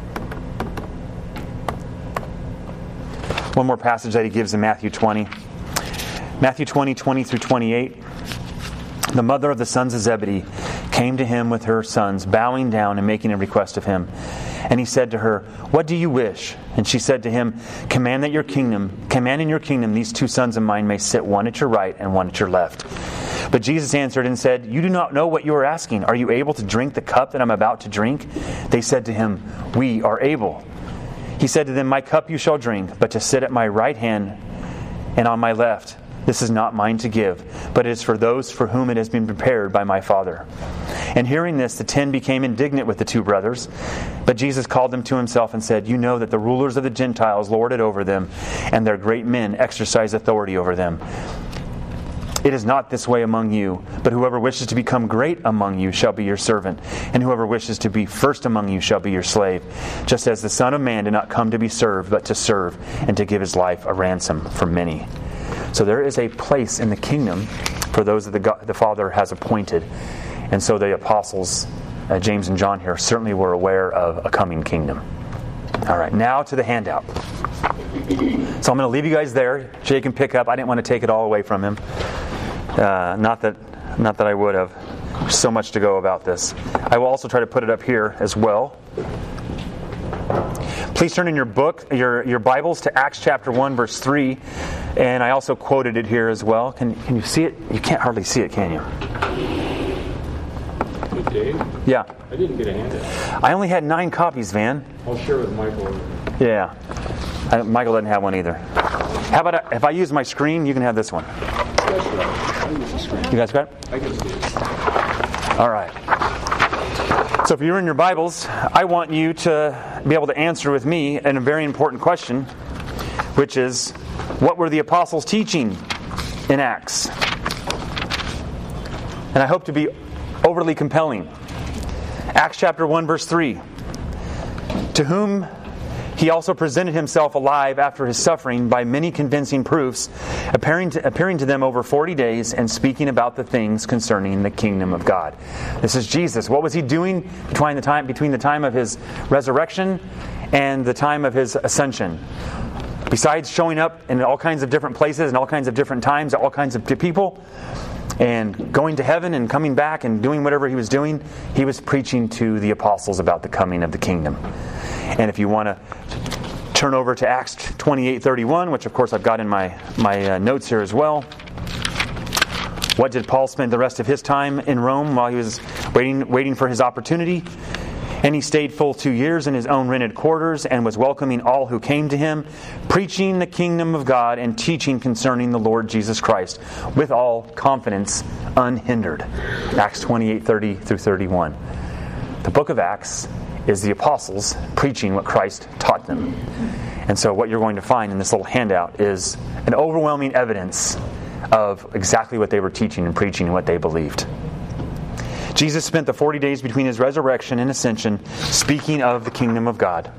One more passage that he gives in Matthew twenty. Matthew twenty, twenty through twenty-eight. The mother of the sons of Zebedee came to him with her sons, bowing down and making a request of him. And he said to her, "What do you wish?" And she said to him, "Command that your kingdom, command in your kingdom these two sons of mine may sit, one at your right and one at your left." But Jesus answered and said, "You do not know what you are asking. Are you able to drink the cup that I'm about to drink?" They said to him, "We are able." He said to them, "My cup you shall drink, but to sit at my right hand and on my left, this is not mine to give, but it is for those for whom it has been prepared by my Father." And hearing this, the ten became indignant with the two brothers. But Jesus called them to himself and said, "You know that the rulers of the Gentiles lord it over them, and their great men exercise authority over them. It is not this way among you, but whoever wishes to become great among you shall be your servant, and whoever wishes to be first among you shall be your slave, just as the Son of Man did not come to be served, but to serve, and to give his life a ransom for many." So there is a place in the kingdom for those that the, God, the Father has appointed. And so the apostles, uh, James and John here, certainly were aware of a coming kingdom. All right, now to the handout. So I'm going to leave you guys there. Jay can pick up. I didn't want to take it all away from him. Uh, not that, not that I would have. There's so much to go about this. I will also try to put it up here as well. Please turn in your book, your your Bibles, to Acts chapter one, verse three, and I also quoted it here as well. Can can you see it? You can't hardly see it, can you? Hey, Dave? Yeah. I didn't get a handout. I only had nine copies, Van. I'll share with Michael. Yeah. I, Michael doesn't have one either. How about I, if I use my screen, you can have this one. That's right. I use the screen. You guys got it? I can see it. All right. So if you're in your Bibles, I want you to be able to answer with me a very important question, which is, what were the apostles teaching in Acts? And I hope to be overly compelling. Acts chapter one, verse three. To whom he also presented himself alive after his suffering by many convincing proofs, appearing to, appearing to them over forty days and speaking about the things concerning the kingdom of God. This is Jesus. What was he doing between the time, between the time of his resurrection and the time of his ascension? Besides showing up in all kinds of different places and all kinds of different times, all kinds of people, and going to heaven and coming back and doing whatever he was doing, he was preaching to the apostles about the coming of the kingdom. And if you want to turn over to Acts twenty-eight thirty-one, which of course I've got in my, my uh, notes here as well. What did Paul spend the rest of his time in Rome while he was waiting waiting for his opportunity? And he stayed full two years in his own rented quarters and was welcoming all who came to him, preaching the kingdom of God and teaching concerning the Lord Jesus Christ with all confidence unhindered. Acts twenty-eight thirty through thirty-one. The book of Acts is the apostles preaching what Christ taught them. And so what you're going to find in this little handout is an overwhelming evidence of exactly what they were teaching and preaching and what they believed. Jesus spent the forty days between his resurrection and ascension speaking of the kingdom of God.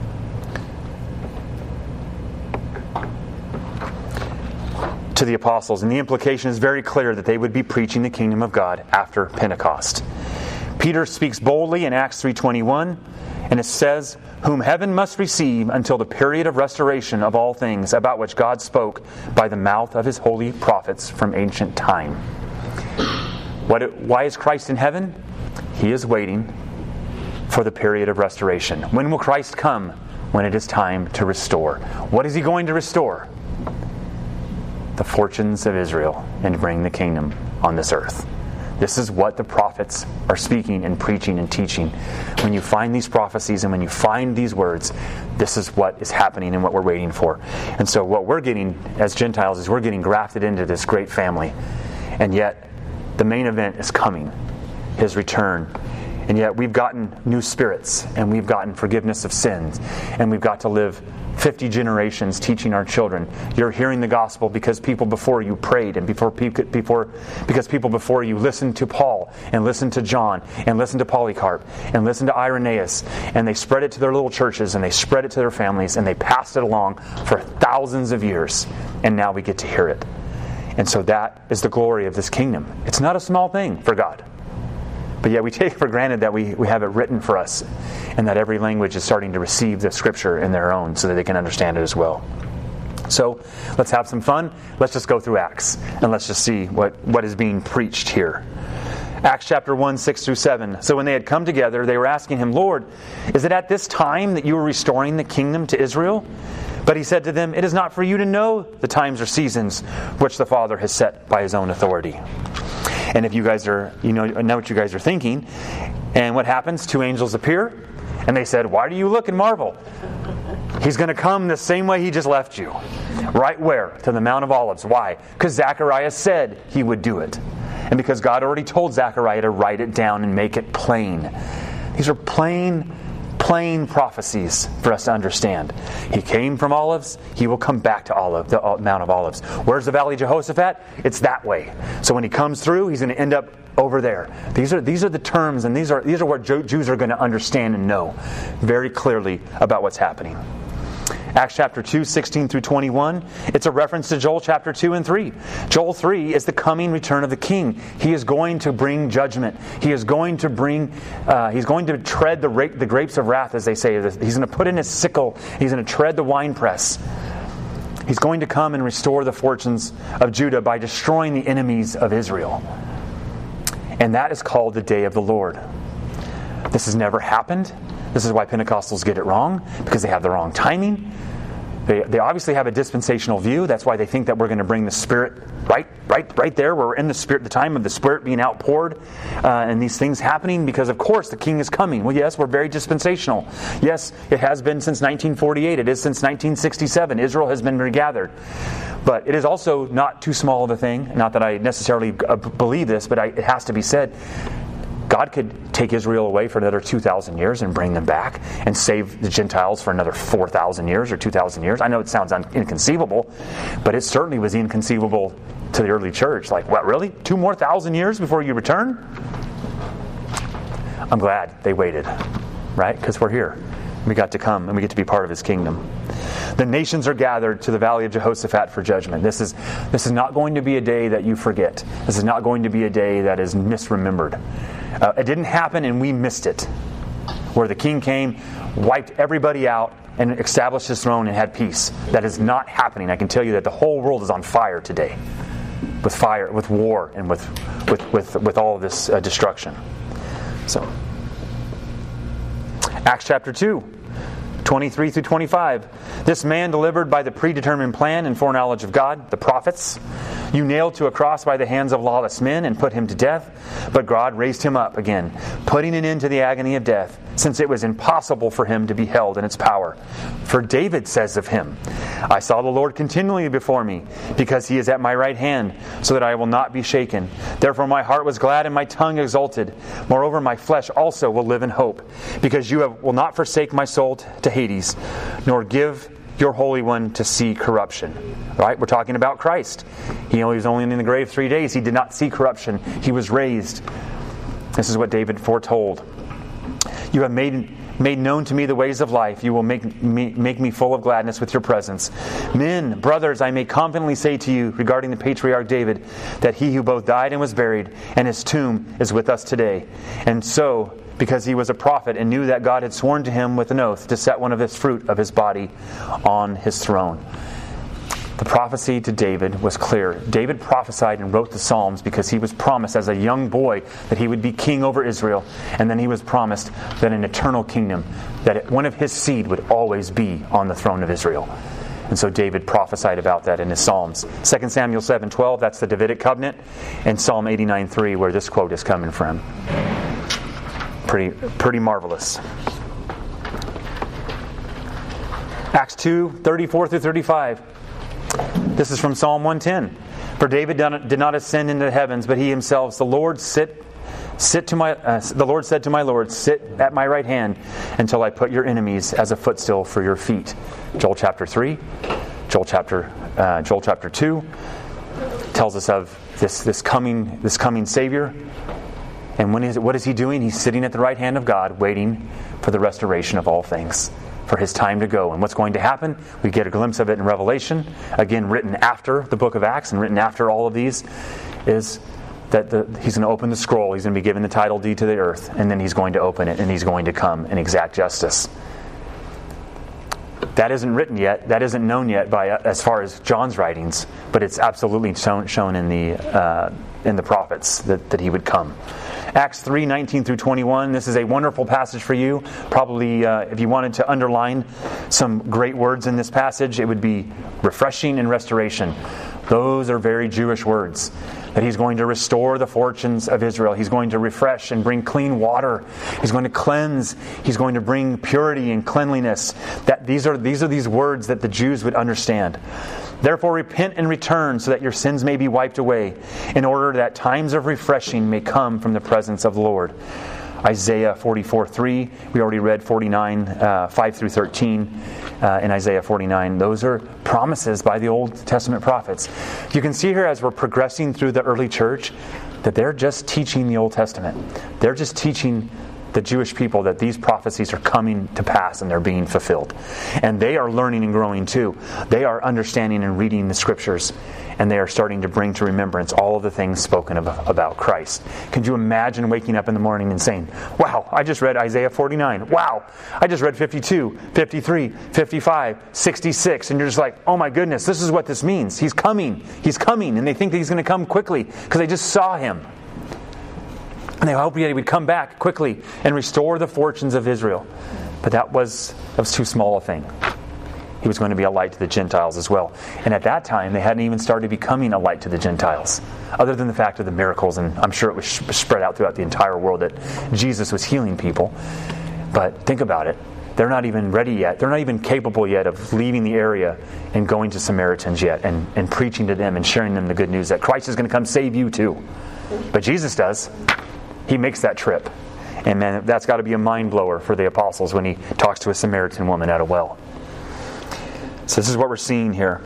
To the apostles. And the implication is very clear that they would be preaching the kingdom of God after Pentecost. Peter speaks boldly in Acts three twenty-one, and it says, "Whom heaven must receive until the period of restoration of all things, about which God spoke by the mouth of his holy prophets from ancient time." What, why is Christ in heaven? He is waiting for the period of restoration. When will Christ come? When it is time to restore. What is he going to restore? The fortunes of Israel and bring the kingdom on this earth. This is what the prophets are speaking and preaching and teaching. When you find these prophecies and when you find these words, this is what is happening and what we're waiting for. And so what we're getting as Gentiles is we're getting grafted into this great family. And yet, the main event is coming, his return. And yet we've gotten new spirits, and we've gotten forgiveness of sins, and we've got to live fifty generations teaching our children. You're hearing the gospel because people before you prayed, and before before because people before you listened to Paul, and listened to John, and listened to Polycarp, and listened to Irenaeus, and they spread it to their little churches, and they spread it to their families, and they passed it along for thousands of years, and now we get to hear it. And so that is the glory of this kingdom. It's not a small thing for God. But yet we take for granted that we, we have it written for us, and that every language is starting to receive the scripture in their own so that they can understand it as well. So let's have some fun. Let's just go through Acts, and let's just see what, what is being preached here. Acts chapter one, six through seven. So when they had come together, they were asking him, Lord, is it at this time that you are restoring the kingdom to Israel? But he said to them, it is not for you to know the times or seasons which the Father has set by his own authority. And if you guys are, you know, know what you guys are thinking. And what happens? Two angels appear, and they said, why do you look and marvel? He's going to come the same way he just left you. Right where? To the Mount of Olives. Why? Because Zechariah said he would do it. And because God already told Zechariah to write it down and make it plain. These are plain, plain prophecies for us to understand. He came from Olives. He will come back to Olive, the Mount of Olives. Where's the Valley of Jehoshaphat? It's that way. So when he comes through, he's going to end up over there. These are these are the terms, and these are these are what Jews are going to understand and know very clearly about what's happening. Acts chapter two, sixteen through twenty-one, it's a reference to Joel chapter two and three. Joel three is the coming return of the king. He is going to bring judgment. He is going to bring, uh, he's going to tread the, ra- the grapes of wrath, as they say. He's going to put in his sickle. He's going to tread the winepress. He's going to come and restore the fortunes of Judah by destroying the enemies of Israel. And that is called the day of the Lord. This has never happened. This is why Pentecostals get it wrong, because they have the wrong timing. They, they obviously have a dispensational view. That's why they think that we're going to bring the Spirit right right, right there. We're in the Spirit, the time of the Spirit being outpoured uh, and these things happening because, of course, the King is coming. Well, yes, we're very dispensational. Yes, it has been since nineteen forty-eight. It is since nineteen sixty-seven. Israel has been regathered. But it is also not too small of a thing. Not that I necessarily believe this, but I, it has to be said. God could take Israel away for another two thousand years and bring them back and save the Gentiles for another four thousand years or two thousand years. I know it sounds un- inconceivable, but it certainly was inconceivable to the early church. Like, what, really? Two more thousand years before you return? I'm glad they waited, right? Because we're here. We got to come and we get to be part of his kingdom. The nations are gathered to the Valley of Jehoshaphat for judgment. This is this is not going to be a day that you forget. This is not going to be a day that is misremembered. Uh, it didn't happen and we missed it. Where the king came, wiped everybody out, and established his throne and had peace. That is not happening. I can tell you that the whole world is on fire today. With fire, with war, and with with, with, with all of this uh, destruction. So, Acts chapter two. twenty-three through twenty-five. This man delivered by the predetermined plan and foreknowledge of God, the prophets, you nailed to a cross by the hands of lawless men and put him to death. But God raised him up again, putting an end to the agony of death, since it was impossible for him to be held in its power. For David says of him, I saw the Lord continually before me, because he is at my right hand, so that I will not be shaken. Therefore my heart was glad and my tongue exulted. Moreover, my flesh also will live in hope, because you have, will not forsake my soul to Hades, nor give your Holy One to see corruption. Right? We're talking about Christ. He was only in the grave three days. He did not see corruption. He was raised. This is what David foretold. You have made made known to me the ways of life. You will make me, make me full of gladness with your presence. Men, brothers, I may confidently say to you regarding the patriarch David, that he who both died and was buried, and his tomb is with us today. And so, because he was a prophet and knew that God had sworn to him with an oath to set one of his fruit of his body on his throne. The prophecy to David was clear. David prophesied and wrote the Psalms because he was promised as a young boy that he would be king over Israel. And then he was promised that an eternal kingdom, that one of his seed would always be on the throne of Israel. And so David prophesied about that in his Psalms. Second Samuel seven twelve, that's the Davidic covenant. And Psalm eighty-nine three, where this quote is coming from. Pretty, pretty marvelous. Acts two thirty-four through thirty-five. This is from Psalm one ten. For David did not ascend into the heavens, but he himself, the Lord sit, sit to my. Uh, the Lord said to my Lord, sit at my right hand until I put your enemies as a footstool for your feet. Joel chapter three, Joel chapter, uh, Joel chapter two tells us of this this coming this coming Savior. And when is what is he doing? He's sitting at the right hand of God, waiting for the restoration of all things. For his time to go. And what's going to happen? We get a glimpse of it in Revelation, again written after the book of Acts and written after all of these, is that the, he's going to open the scroll, he's going to be given the title deed to the earth, and then he's going to open it and he's going to come and exact justice. That isn't written yet, that isn't known yet by as far as John's writings, but it's absolutely shown, shown in the uh, in the prophets that, that he would come. Acts three, nineteen through twenty-one. This is a wonderful passage for you. Probably uh, if you wanted to underline some great words in this passage, it would be refreshing and restoration. Those are very Jewish words. That He's going to restore the fortunes of Israel. He's going to refresh and bring clean water. He's going to cleanse. He's going to bring purity and cleanliness. That these are these are these words that the Jews would understand. Therefore repent and return so that your sins may be wiped away, in order that times of refreshing may come from the presence of the Lord. Isaiah forty-four three. We already read forty-nine, uh, five through thirteen uh, in Isaiah forty-nine. Those are promises by the Old Testament prophets. You can see here as we're progressing through the early church that they're just teaching the Old Testament. They're just teaching the Jewish people that these prophecies are coming to pass and they're being fulfilled. And they are learning and growing too. They are understanding and reading the Scriptures, and they are starting to bring to remembrance all of the things spoken of, about Christ. Can you imagine waking up in the morning and saying, wow, I just read Isaiah forty-nine. Wow, I just read fifty-two, fifty-three, fifty-five, sixty-six. And you're just like, oh my goodness, this is what this means. He's coming. He's coming. And they think that He's going to come quickly because they just saw Him. And they hoped He would come back quickly and restore the fortunes of Israel. But that was, that was too small a thing. He was going to be a light to the Gentiles as well. And at that time, they hadn't even started becoming a light to the Gentiles, other than the fact of the miracles. And I'm sure it was spread out throughout the entire world that Jesus was healing people. But think about it. They're not even ready yet. They're not even capable yet of leaving the area and going to Samaritans yet and, and preaching to them and sharing them the good news that Christ is going to come save you too. But Jesus does. He makes that trip. And man, that's got to be a mind blower for the apostles when He talks to a Samaritan woman at a well. So this is what we're seeing here.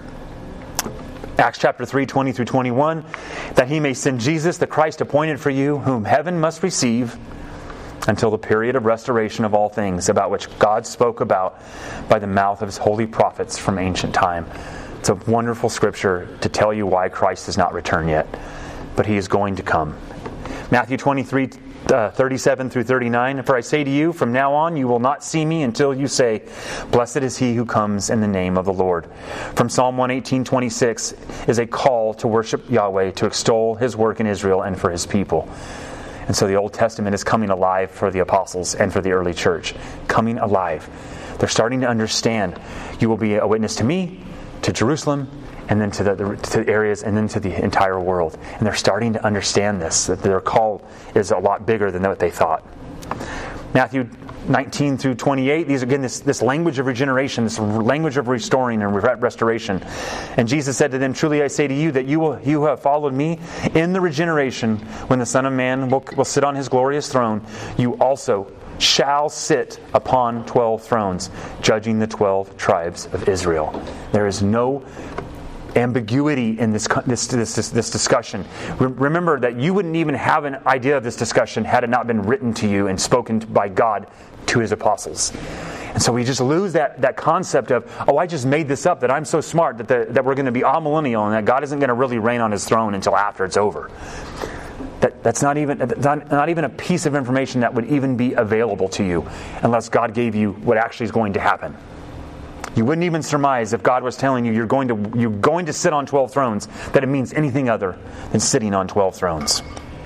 Acts chapter three, twenty through twenty-one. That He may send Jesus, the Christ appointed for you, whom heaven must receive until the period of restoration of all things, about which God spoke about by the mouth of His holy prophets from ancient time. It's a wonderful scripture to tell you why Christ has not returned yet. But He is going to come. Matthew twenty-three, uh, thirty-seven through thirty-nine. For I say to you, from now on you will not see me until you say, blessed is he who comes in the name of the Lord. From Psalm one eighteen, twenty-six is a call to worship Yahweh, to extol His work in Israel and for His people. And so the Old Testament is coming alive for the apostles and for the early church. Coming alive. They're starting to understand, you will be a witness to me, to Jerusalem, and then to the, the to the areas, and then to the entire world. And they're starting to understand this, that their call is a lot bigger than what they thought. Matthew nineteen through twenty-eight, these again, this, this language of regeneration, this language of restoring and restoration. And Jesus said to them, truly I say to you that you will you have followed me in the regeneration, when the Son of Man will, will sit on His glorious throne, you also shall sit upon twelve thrones, judging the twelve tribes of Israel. There is no ambiguity in this this this, this, this discussion. Remember that you wouldn't even have an idea of this discussion had it not been written to you and spoken by God to His apostles. And so we just lose that, that concept of, oh, I just made this up, that I'm so smart that the, that we're going to be amillennial and that God isn't going to really reign on His throne until after it's over. That, that's not even that's not, not even a piece of information that would even be available to you unless God gave you what actually is going to happen. You wouldn't even surmise, if God was telling you you're going to you're going to sit on twelve thrones, that it means anything other than sitting on twelve thrones.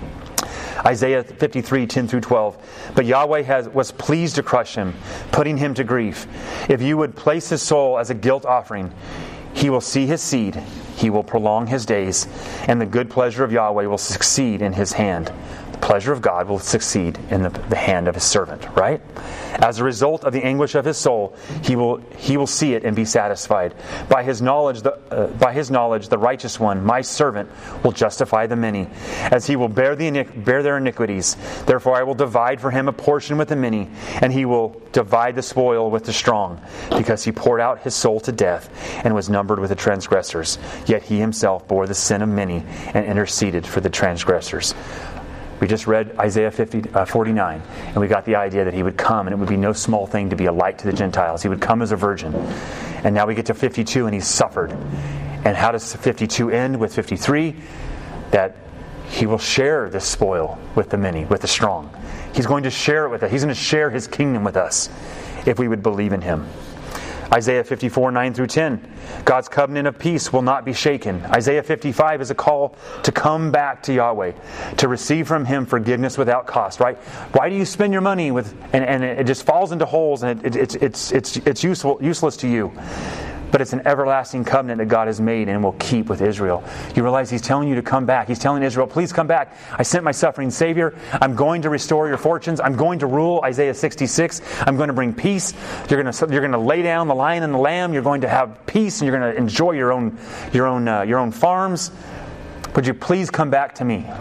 Isaiah fifty-three, ten through twelve. But Yahweh has, was pleased to crush him, putting him to grief. If you would place his soul as a guilt offering, he will see his seed, he will prolong his days, and the good pleasure of Yahweh will succeed in his hand. The pleasure of God will succeed in the, the hand of His servant, right? As a result of the anguish of his soul, he will he will see it and be satisfied. By his knowledge, the uh, by his knowledge, the righteous one, my servant, will justify the many, as he will bear the bear their iniquities. Therefore, I will divide for him a portion with the many, and he will divide the spoil with the strong, because he poured out his soul to death and was numbered with the transgressors. Yet he himself bore the sin of many and interceded for the transgressors. We just read Isaiah fifty, uh, forty-nine, and we got the idea that He would come, and it would be no small thing to be a light to the Gentiles. He would come as a virgin. And now we get to fifty-two, and He's suffered. And how does fifty-two end with fifty-three? That He will share this spoil with the many, with the strong. He's going to share it with us. He's going to share His kingdom with us if we would believe in Him. Isaiah fifty-four, nine through ten. God's covenant of peace will not be shaken. Isaiah fifty-five is a call to come back to Yahweh, to receive from Him forgiveness without cost, right? Why do you spend your money with, and, and it just falls into holes and it, it, it's, it's, it's, it's useful, useless to you? But it's an everlasting covenant that God has made and will keep with Israel. You realize He's telling you to come back. He's telling Israel, please come back. I sent my suffering Savior. I'm going to restore your fortunes. I'm going to rule, Isaiah sixty-six. I'm going to bring peace. You're going to, you're going to lay down the lion and the lamb. You're going to have peace and you're going to enjoy your own, your own, uh, your own farms. Would you please come back to me?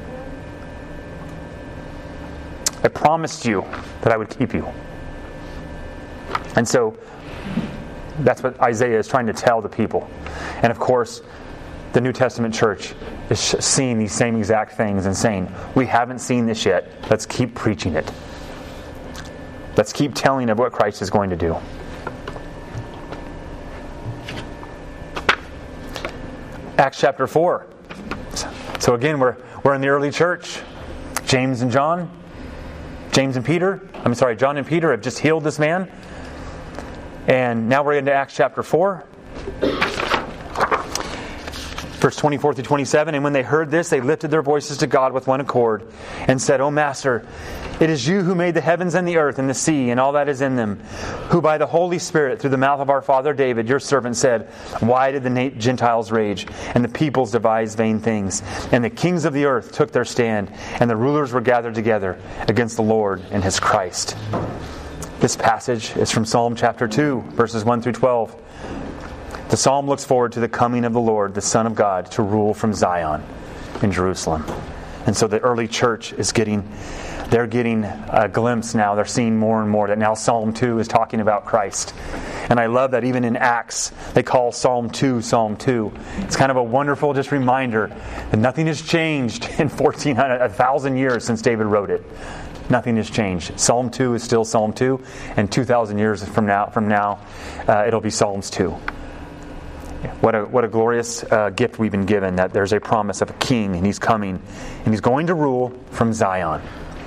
I promised you that I would keep you. And so, that's what Isaiah is trying to tell the people. And of course, the New Testament church is seeing these same exact things and saying, we haven't seen this yet. Let's keep preaching it. Let's keep telling of what Christ is going to do. Acts chapter four. So again, we're we're in the early church. James and John, James and Peter, I'm sorry, John and Peter have just healed this man. And now we're into Acts chapter four. Verse twenty-four through twenty-seven. And when they heard this, they lifted their voices to God with one accord and said, O Master, it is you who made the heavens and the earth and the sea and all that is in them, who by the Holy Spirit through the mouth of our father David, your servant, said, why did the Gentiles rage and the peoples devise vain things? And the kings of the earth took their stand, and the rulers were gathered together against the Lord and His Christ. This passage is from Psalm chapter two, verses one through twelve. The psalm looks forward to the coming of the Lord, the Son of God, to rule from Zion in Jerusalem. And so the early church is getting, they're getting a glimpse now. They're seeing more and more that now Psalm two is talking about Christ. And I love that even in Acts, they call Psalm two, Psalm two. It's kind of a wonderful just reminder that nothing has changed in fourteen hundred, a thousand years since David wrote it. Nothing has changed. Psalm two is still Psalm two, and two thousand years from now, from now, uh, it'll be Psalms two. What a what a glorious uh, gift we've been given, that there's a promise of a king, and He's coming, and He's going to rule from Zion.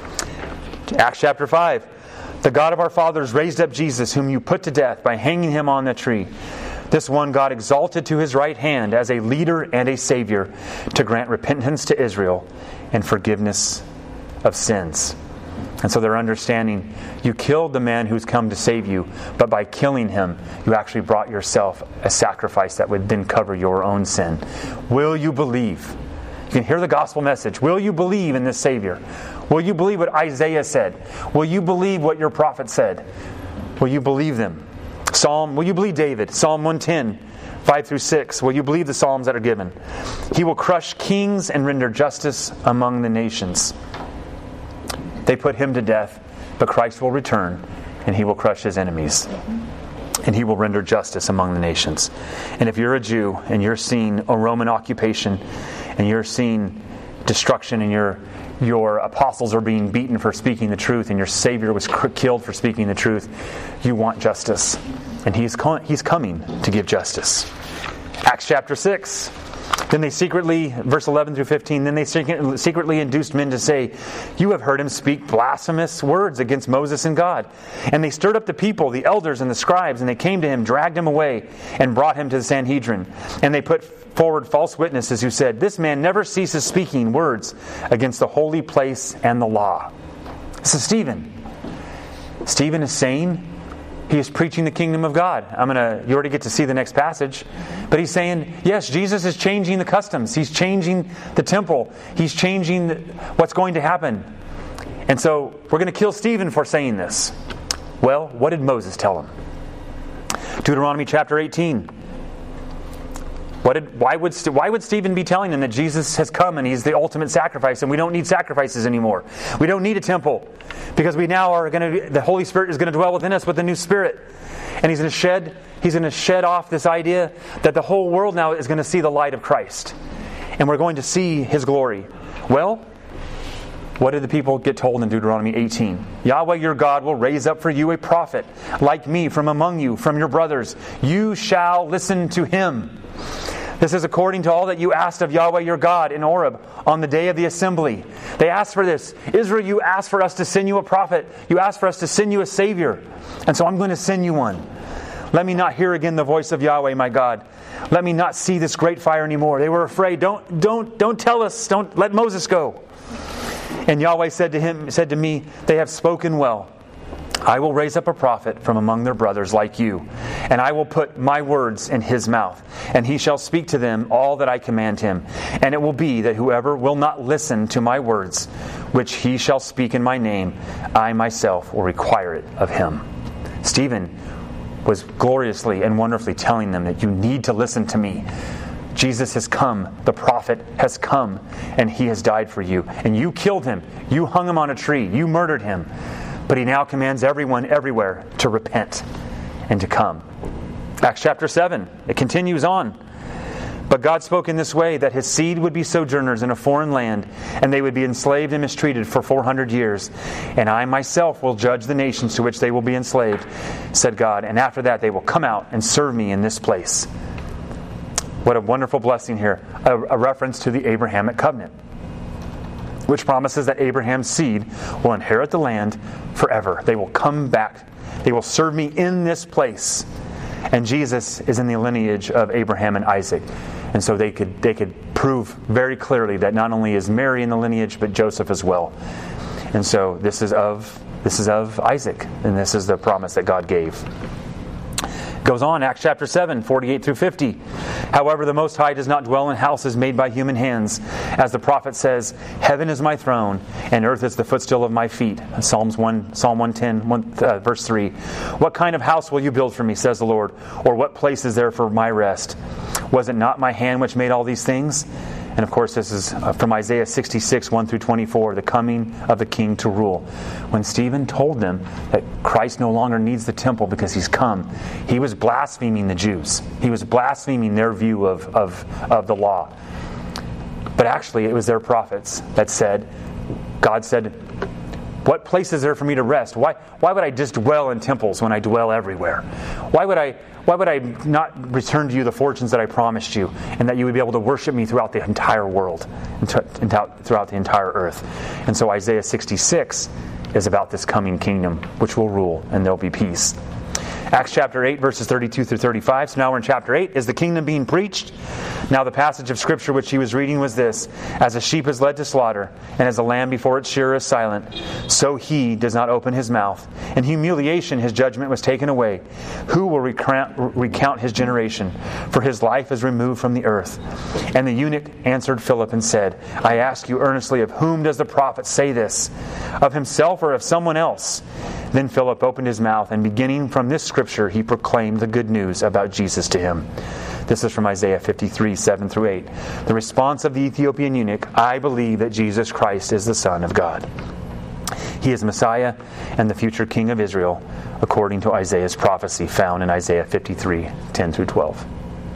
Acts chapter five. The God of our fathers raised up Jesus, whom you put to death by hanging Him on the tree. This one God exalted to His right hand as a leader and a Savior, to grant repentance to Israel and forgiveness of sins. And so they're understanding, you killed the man who's come to save you, but by killing him, you actually brought yourself a sacrifice that would then cover your own sin. Will you believe? You can hear the gospel message. Will you believe in this Savior? Will you believe what Isaiah said? Will you believe what your prophet said? Will you believe them? Psalm, will you believe David? Psalm one ten, five through six. Will you believe the Psalms that are given? He will crush kings and render justice among the nations. They put Him to death, but Christ will return, and He will crush His enemies. And He will render justice among the nations. And if you're a Jew, and you're seeing a Roman occupation, and you're seeing destruction, and your your apostles are being beaten for speaking the truth, and your Savior was killed for speaking the truth, you want justice. And He's He's coming to give justice. Acts chapter six. Then they secretly, verse eleven through fifteen, then they secretly induced men to say, you have heard him speak blasphemous words against Moses and God. And they stirred up the people, the elders and the scribes, and they came to him, dragged him away, and brought him to the Sanhedrin. And they put forward false witnesses who said, this man never ceases speaking words against the holy place and the law. This is Stephen. Stephen is saying, he is preaching the kingdom of God. I'm gonna. You already get to see the next passage, but he's saying, yes, Jesus is changing the customs. He's changing the temple. He's changing the, what's going to happen. And so we're going to kill Stephen for saying this. Well, what did Moses tell him? Deuteronomy chapter eighteen. What did, why would why would Stephen be telling them that Jesus has come and He's the ultimate sacrifice, and we don't need sacrifices anymore? We don't need a temple, because we now are going to. The Holy Spirit is going to dwell within us with the new Spirit, and He's going to shed. He's going to shed off this idea that the whole world now is going to see the light of Christ, and we're going to see His glory. Well, what did the people get told in Deuteronomy eighteen? Yahweh your God will raise up for you a prophet like me from among you, from your brothers. You shall listen to him. This is according to all that you asked of Yahweh your God in Horeb on the day of the assembly. They asked for this. Israel, you asked for us to send you a prophet. You asked for us to send you a Savior. And so I'm going to send you one. Let me not hear again the voice of Yahweh, my God. Let me not see this great fire anymore. They were afraid. Don't, don't, don't tell us. Don't let Moses go. And Yahweh said to him, said to me, they have spoken well. I will raise up a prophet from among their brothers like you, and I will put my words in his mouth, and he shall speak to them all that I command him. And it will be that whoever will not listen to my words, which he shall speak in my name, I myself will require it of him. Stephen was gloriously and wonderfully telling them that you need to listen to me. Jesus has come, the prophet has come, and he has died for you. And you killed him, you hung him on a tree, you murdered him. But he now commands everyone everywhere to repent and to come. Acts chapter seven, it continues on. But God spoke in this way, that his seed would be sojourners in a foreign land, and they would be enslaved and mistreated for four hundred years. And I myself will judge the nations to which they will be enslaved, said God. And after that they will come out and serve me in this place. What a wonderful blessing here. A, a reference to the Abrahamic covenant, which promises that Abraham's seed will inherit the land forever. They will come back. They will serve me in this place. And Jesus is in the lineage of Abraham and Isaac. And so they could they could prove very clearly that not only is Mary in the lineage, but Joseph as well. And so this is of this is of Isaac, and this is the promise that God gave. Goes on, Acts chapter seven, forty-eight through fifty. However, the Most High does not dwell in houses made by human hands. As the prophet says, heaven is my throne, and earth is the footstool of my feet. Psalms one, Psalm one ten, one, uh, verse three. What kind of house will you build for me, says the Lord? Or what place is there for my rest? Was it not my hand which made all these things? And of course, this is from Isaiah sixty-six, one through twenty-four, the coming of the king to rule. When Stephen told them that Christ no longer needs the temple because he's come, he was blaspheming the Jews. He was blaspheming their view of, of, of the law. But actually, it was their prophets that said, God said, what place is there for me to rest? Why, why would I just dwell in temples when I dwell everywhere? Why would I... Why would I not return to you the fortunes that I promised you, and that you would be able to worship me throughout the entire world, and throughout the entire earth? And so Isaiah sixty-six is about this coming kingdom, which will rule, and there'll be peace. Acts chapter eight, verses thirty-two through thirty-five. So now we're in chapter eight. Is the kingdom being preached? Now the passage of Scripture which he was reading was this: as a sheep is led to slaughter, and as a lamb before its shearer is silent, so he does not open his mouth. In humiliation his judgment was taken away. Who will recount, recount his generation? For his life is removed from the earth. And the eunuch answered Philip and said, I ask you earnestly, of whom does the prophet say this? Of himself or of someone else? Then Philip opened his mouth, and beginning from this scripture, he proclaimed the good news about Jesus to him. This is from Isaiah fifty-three, seven through eight. The response of the Ethiopian eunuch, I believe that Jesus Christ is the Son of God. He is Messiah and the future King of Israel, according to Isaiah's prophecy found in Isaiah fifty-three, ten through twelve.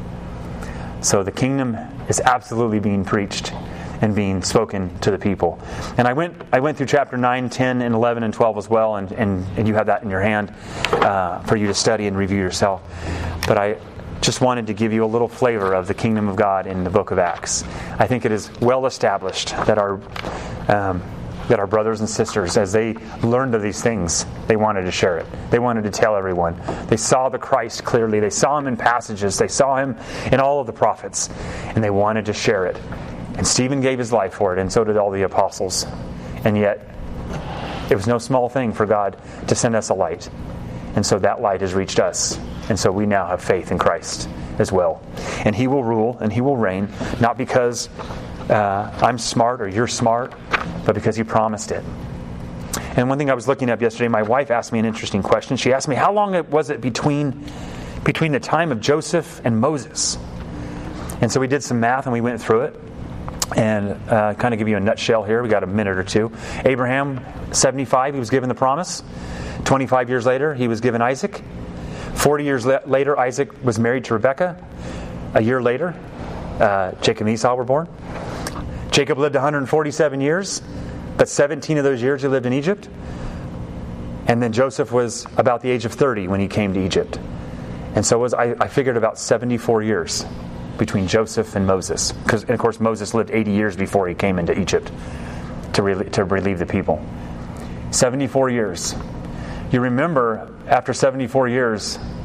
So the kingdom is absolutely being preached and being spoken to the people. And I went I went through chapter nine, ten, and eleven, and twelve as well, and, and, and you have that in your hand uh, for you to study and review yourself. But I just wanted to give you a little flavor of the kingdom of God in the book of Acts. I think it is well established that our um, that our brothers and sisters, as they learned of these things, they wanted to share it. They wanted to tell everyone. They saw the Christ clearly. They saw him in passages. They saw him in all of the prophets, and they wanted to share it. And Stephen gave his life for it, and so did all the apostles. And yet, it was no small thing for God to send us a light. And so that light has reached us. And so we now have faith in Christ as well. And he will rule and he will reign, not because uh, I'm smart or you're smart, but because he promised it. And one thing I was looking up yesterday, my wife asked me an interesting question. She asked me, how long was it between, between the time of Joseph and Moses? And so we did some math and we went through it. And uh, kind of give you a nutshell here. We got a minute or two. Abraham, seventy-five, he was given the promise. twenty-five years later, he was given Isaac. forty years le- later, Isaac was married to Rebekah. A year later, uh, Jacob and Esau were born. Jacob lived one hundred forty-seven years, but seventeen of those years he lived in Egypt. And then Joseph was about the age of thirty when he came to Egypt. And so was I, I figured about seventy-four years between Joseph and Moses. Because, of course, Moses lived eighty years before he came into Egypt to, re- to relieve the people. seventy-four years. You remember, after seventy-four years,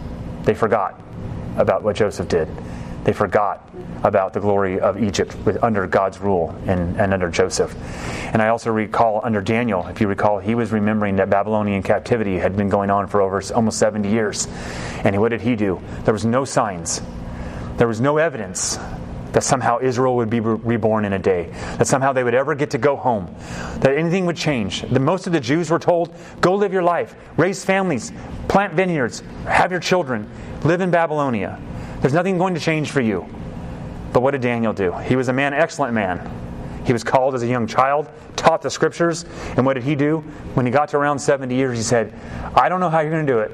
They forgot about what Joseph did. They forgot about the glory of Egypt with, under God's rule and, and under Joseph. And I also recall under Daniel, if you recall, he was remembering that Babylonian captivity had been going on for over almost seventy years. And what did he do? There was no signs. There was no evidence that somehow Israel would be re- reborn in a day, that somehow they would ever get to go home, that anything would change. The, most of the Jews were told, go live your life, raise families, plant vineyards, have your children, live in Babylonia. There's nothing going to change for you. But what did Daniel do? He was a man, excellent man. He was called as a young child, taught the scriptures, and what did he do? When he got to around seventy years, he said, I don't know how you're going to do it.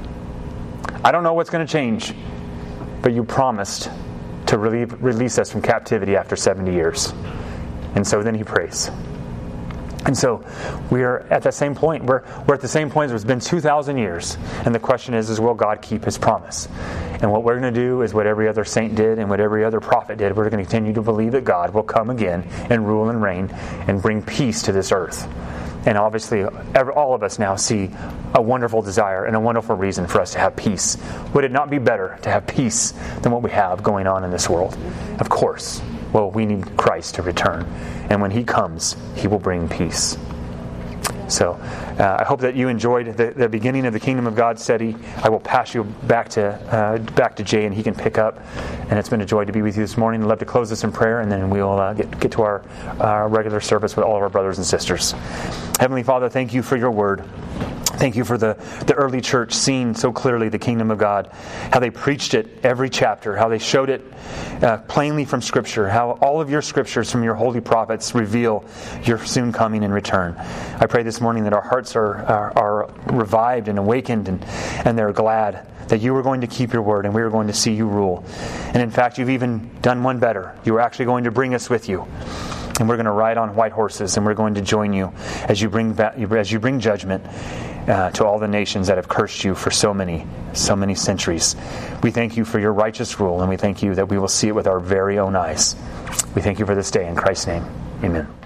I don't know what's going to change, but you promised to relieve, release us from captivity after seventy years. And so then he prays. And so we are at that same point. We're, we're at the same point as it's been two thousand years. And the question is, is will God keep his promise? And what we're going to do is what every other saint did and what every other prophet did. We're going to continue to believe that God will come again and rule and reign and bring peace to this earth. And obviously, every, all of us now see a wonderful desire and a wonderful reason for us to have peace. Would it not be better to have peace than what we have going on in this world? Of course. Well, we need Christ to return. And when he comes, he will bring peace. So uh, I hope that you enjoyed the, the beginning of the Kingdom of God study. I will pass you back to uh, back to Jay, and he can pick up. And it's been a joy to be with you this morning. I'd love to close this in prayer, and then we'll uh, get, get to our uh, regular service with all of our brothers and sisters. Heavenly Father, thank you for your word. Thank you for the, the early church seeing so clearly the kingdom of God, how they preached it every chapter, how they showed it uh, plainly from Scripture, how all of your Scriptures from your holy prophets reveal your soon coming and return. I pray this morning that our hearts are, are, are revived and awakened, and, and they're glad that you are going to keep your word and we are going to see you rule. And in fact, you've even done one better. You are actually going to bring us with you. And we're going to ride on white horses, and we're going to join you as you bring back, as you bring judgment uh, to all the nations that have cursed you for so many, so many centuries. We thank you for your righteous rule, and we thank you that we will see it with our very own eyes. We thank you for this day in Christ's name. Amen.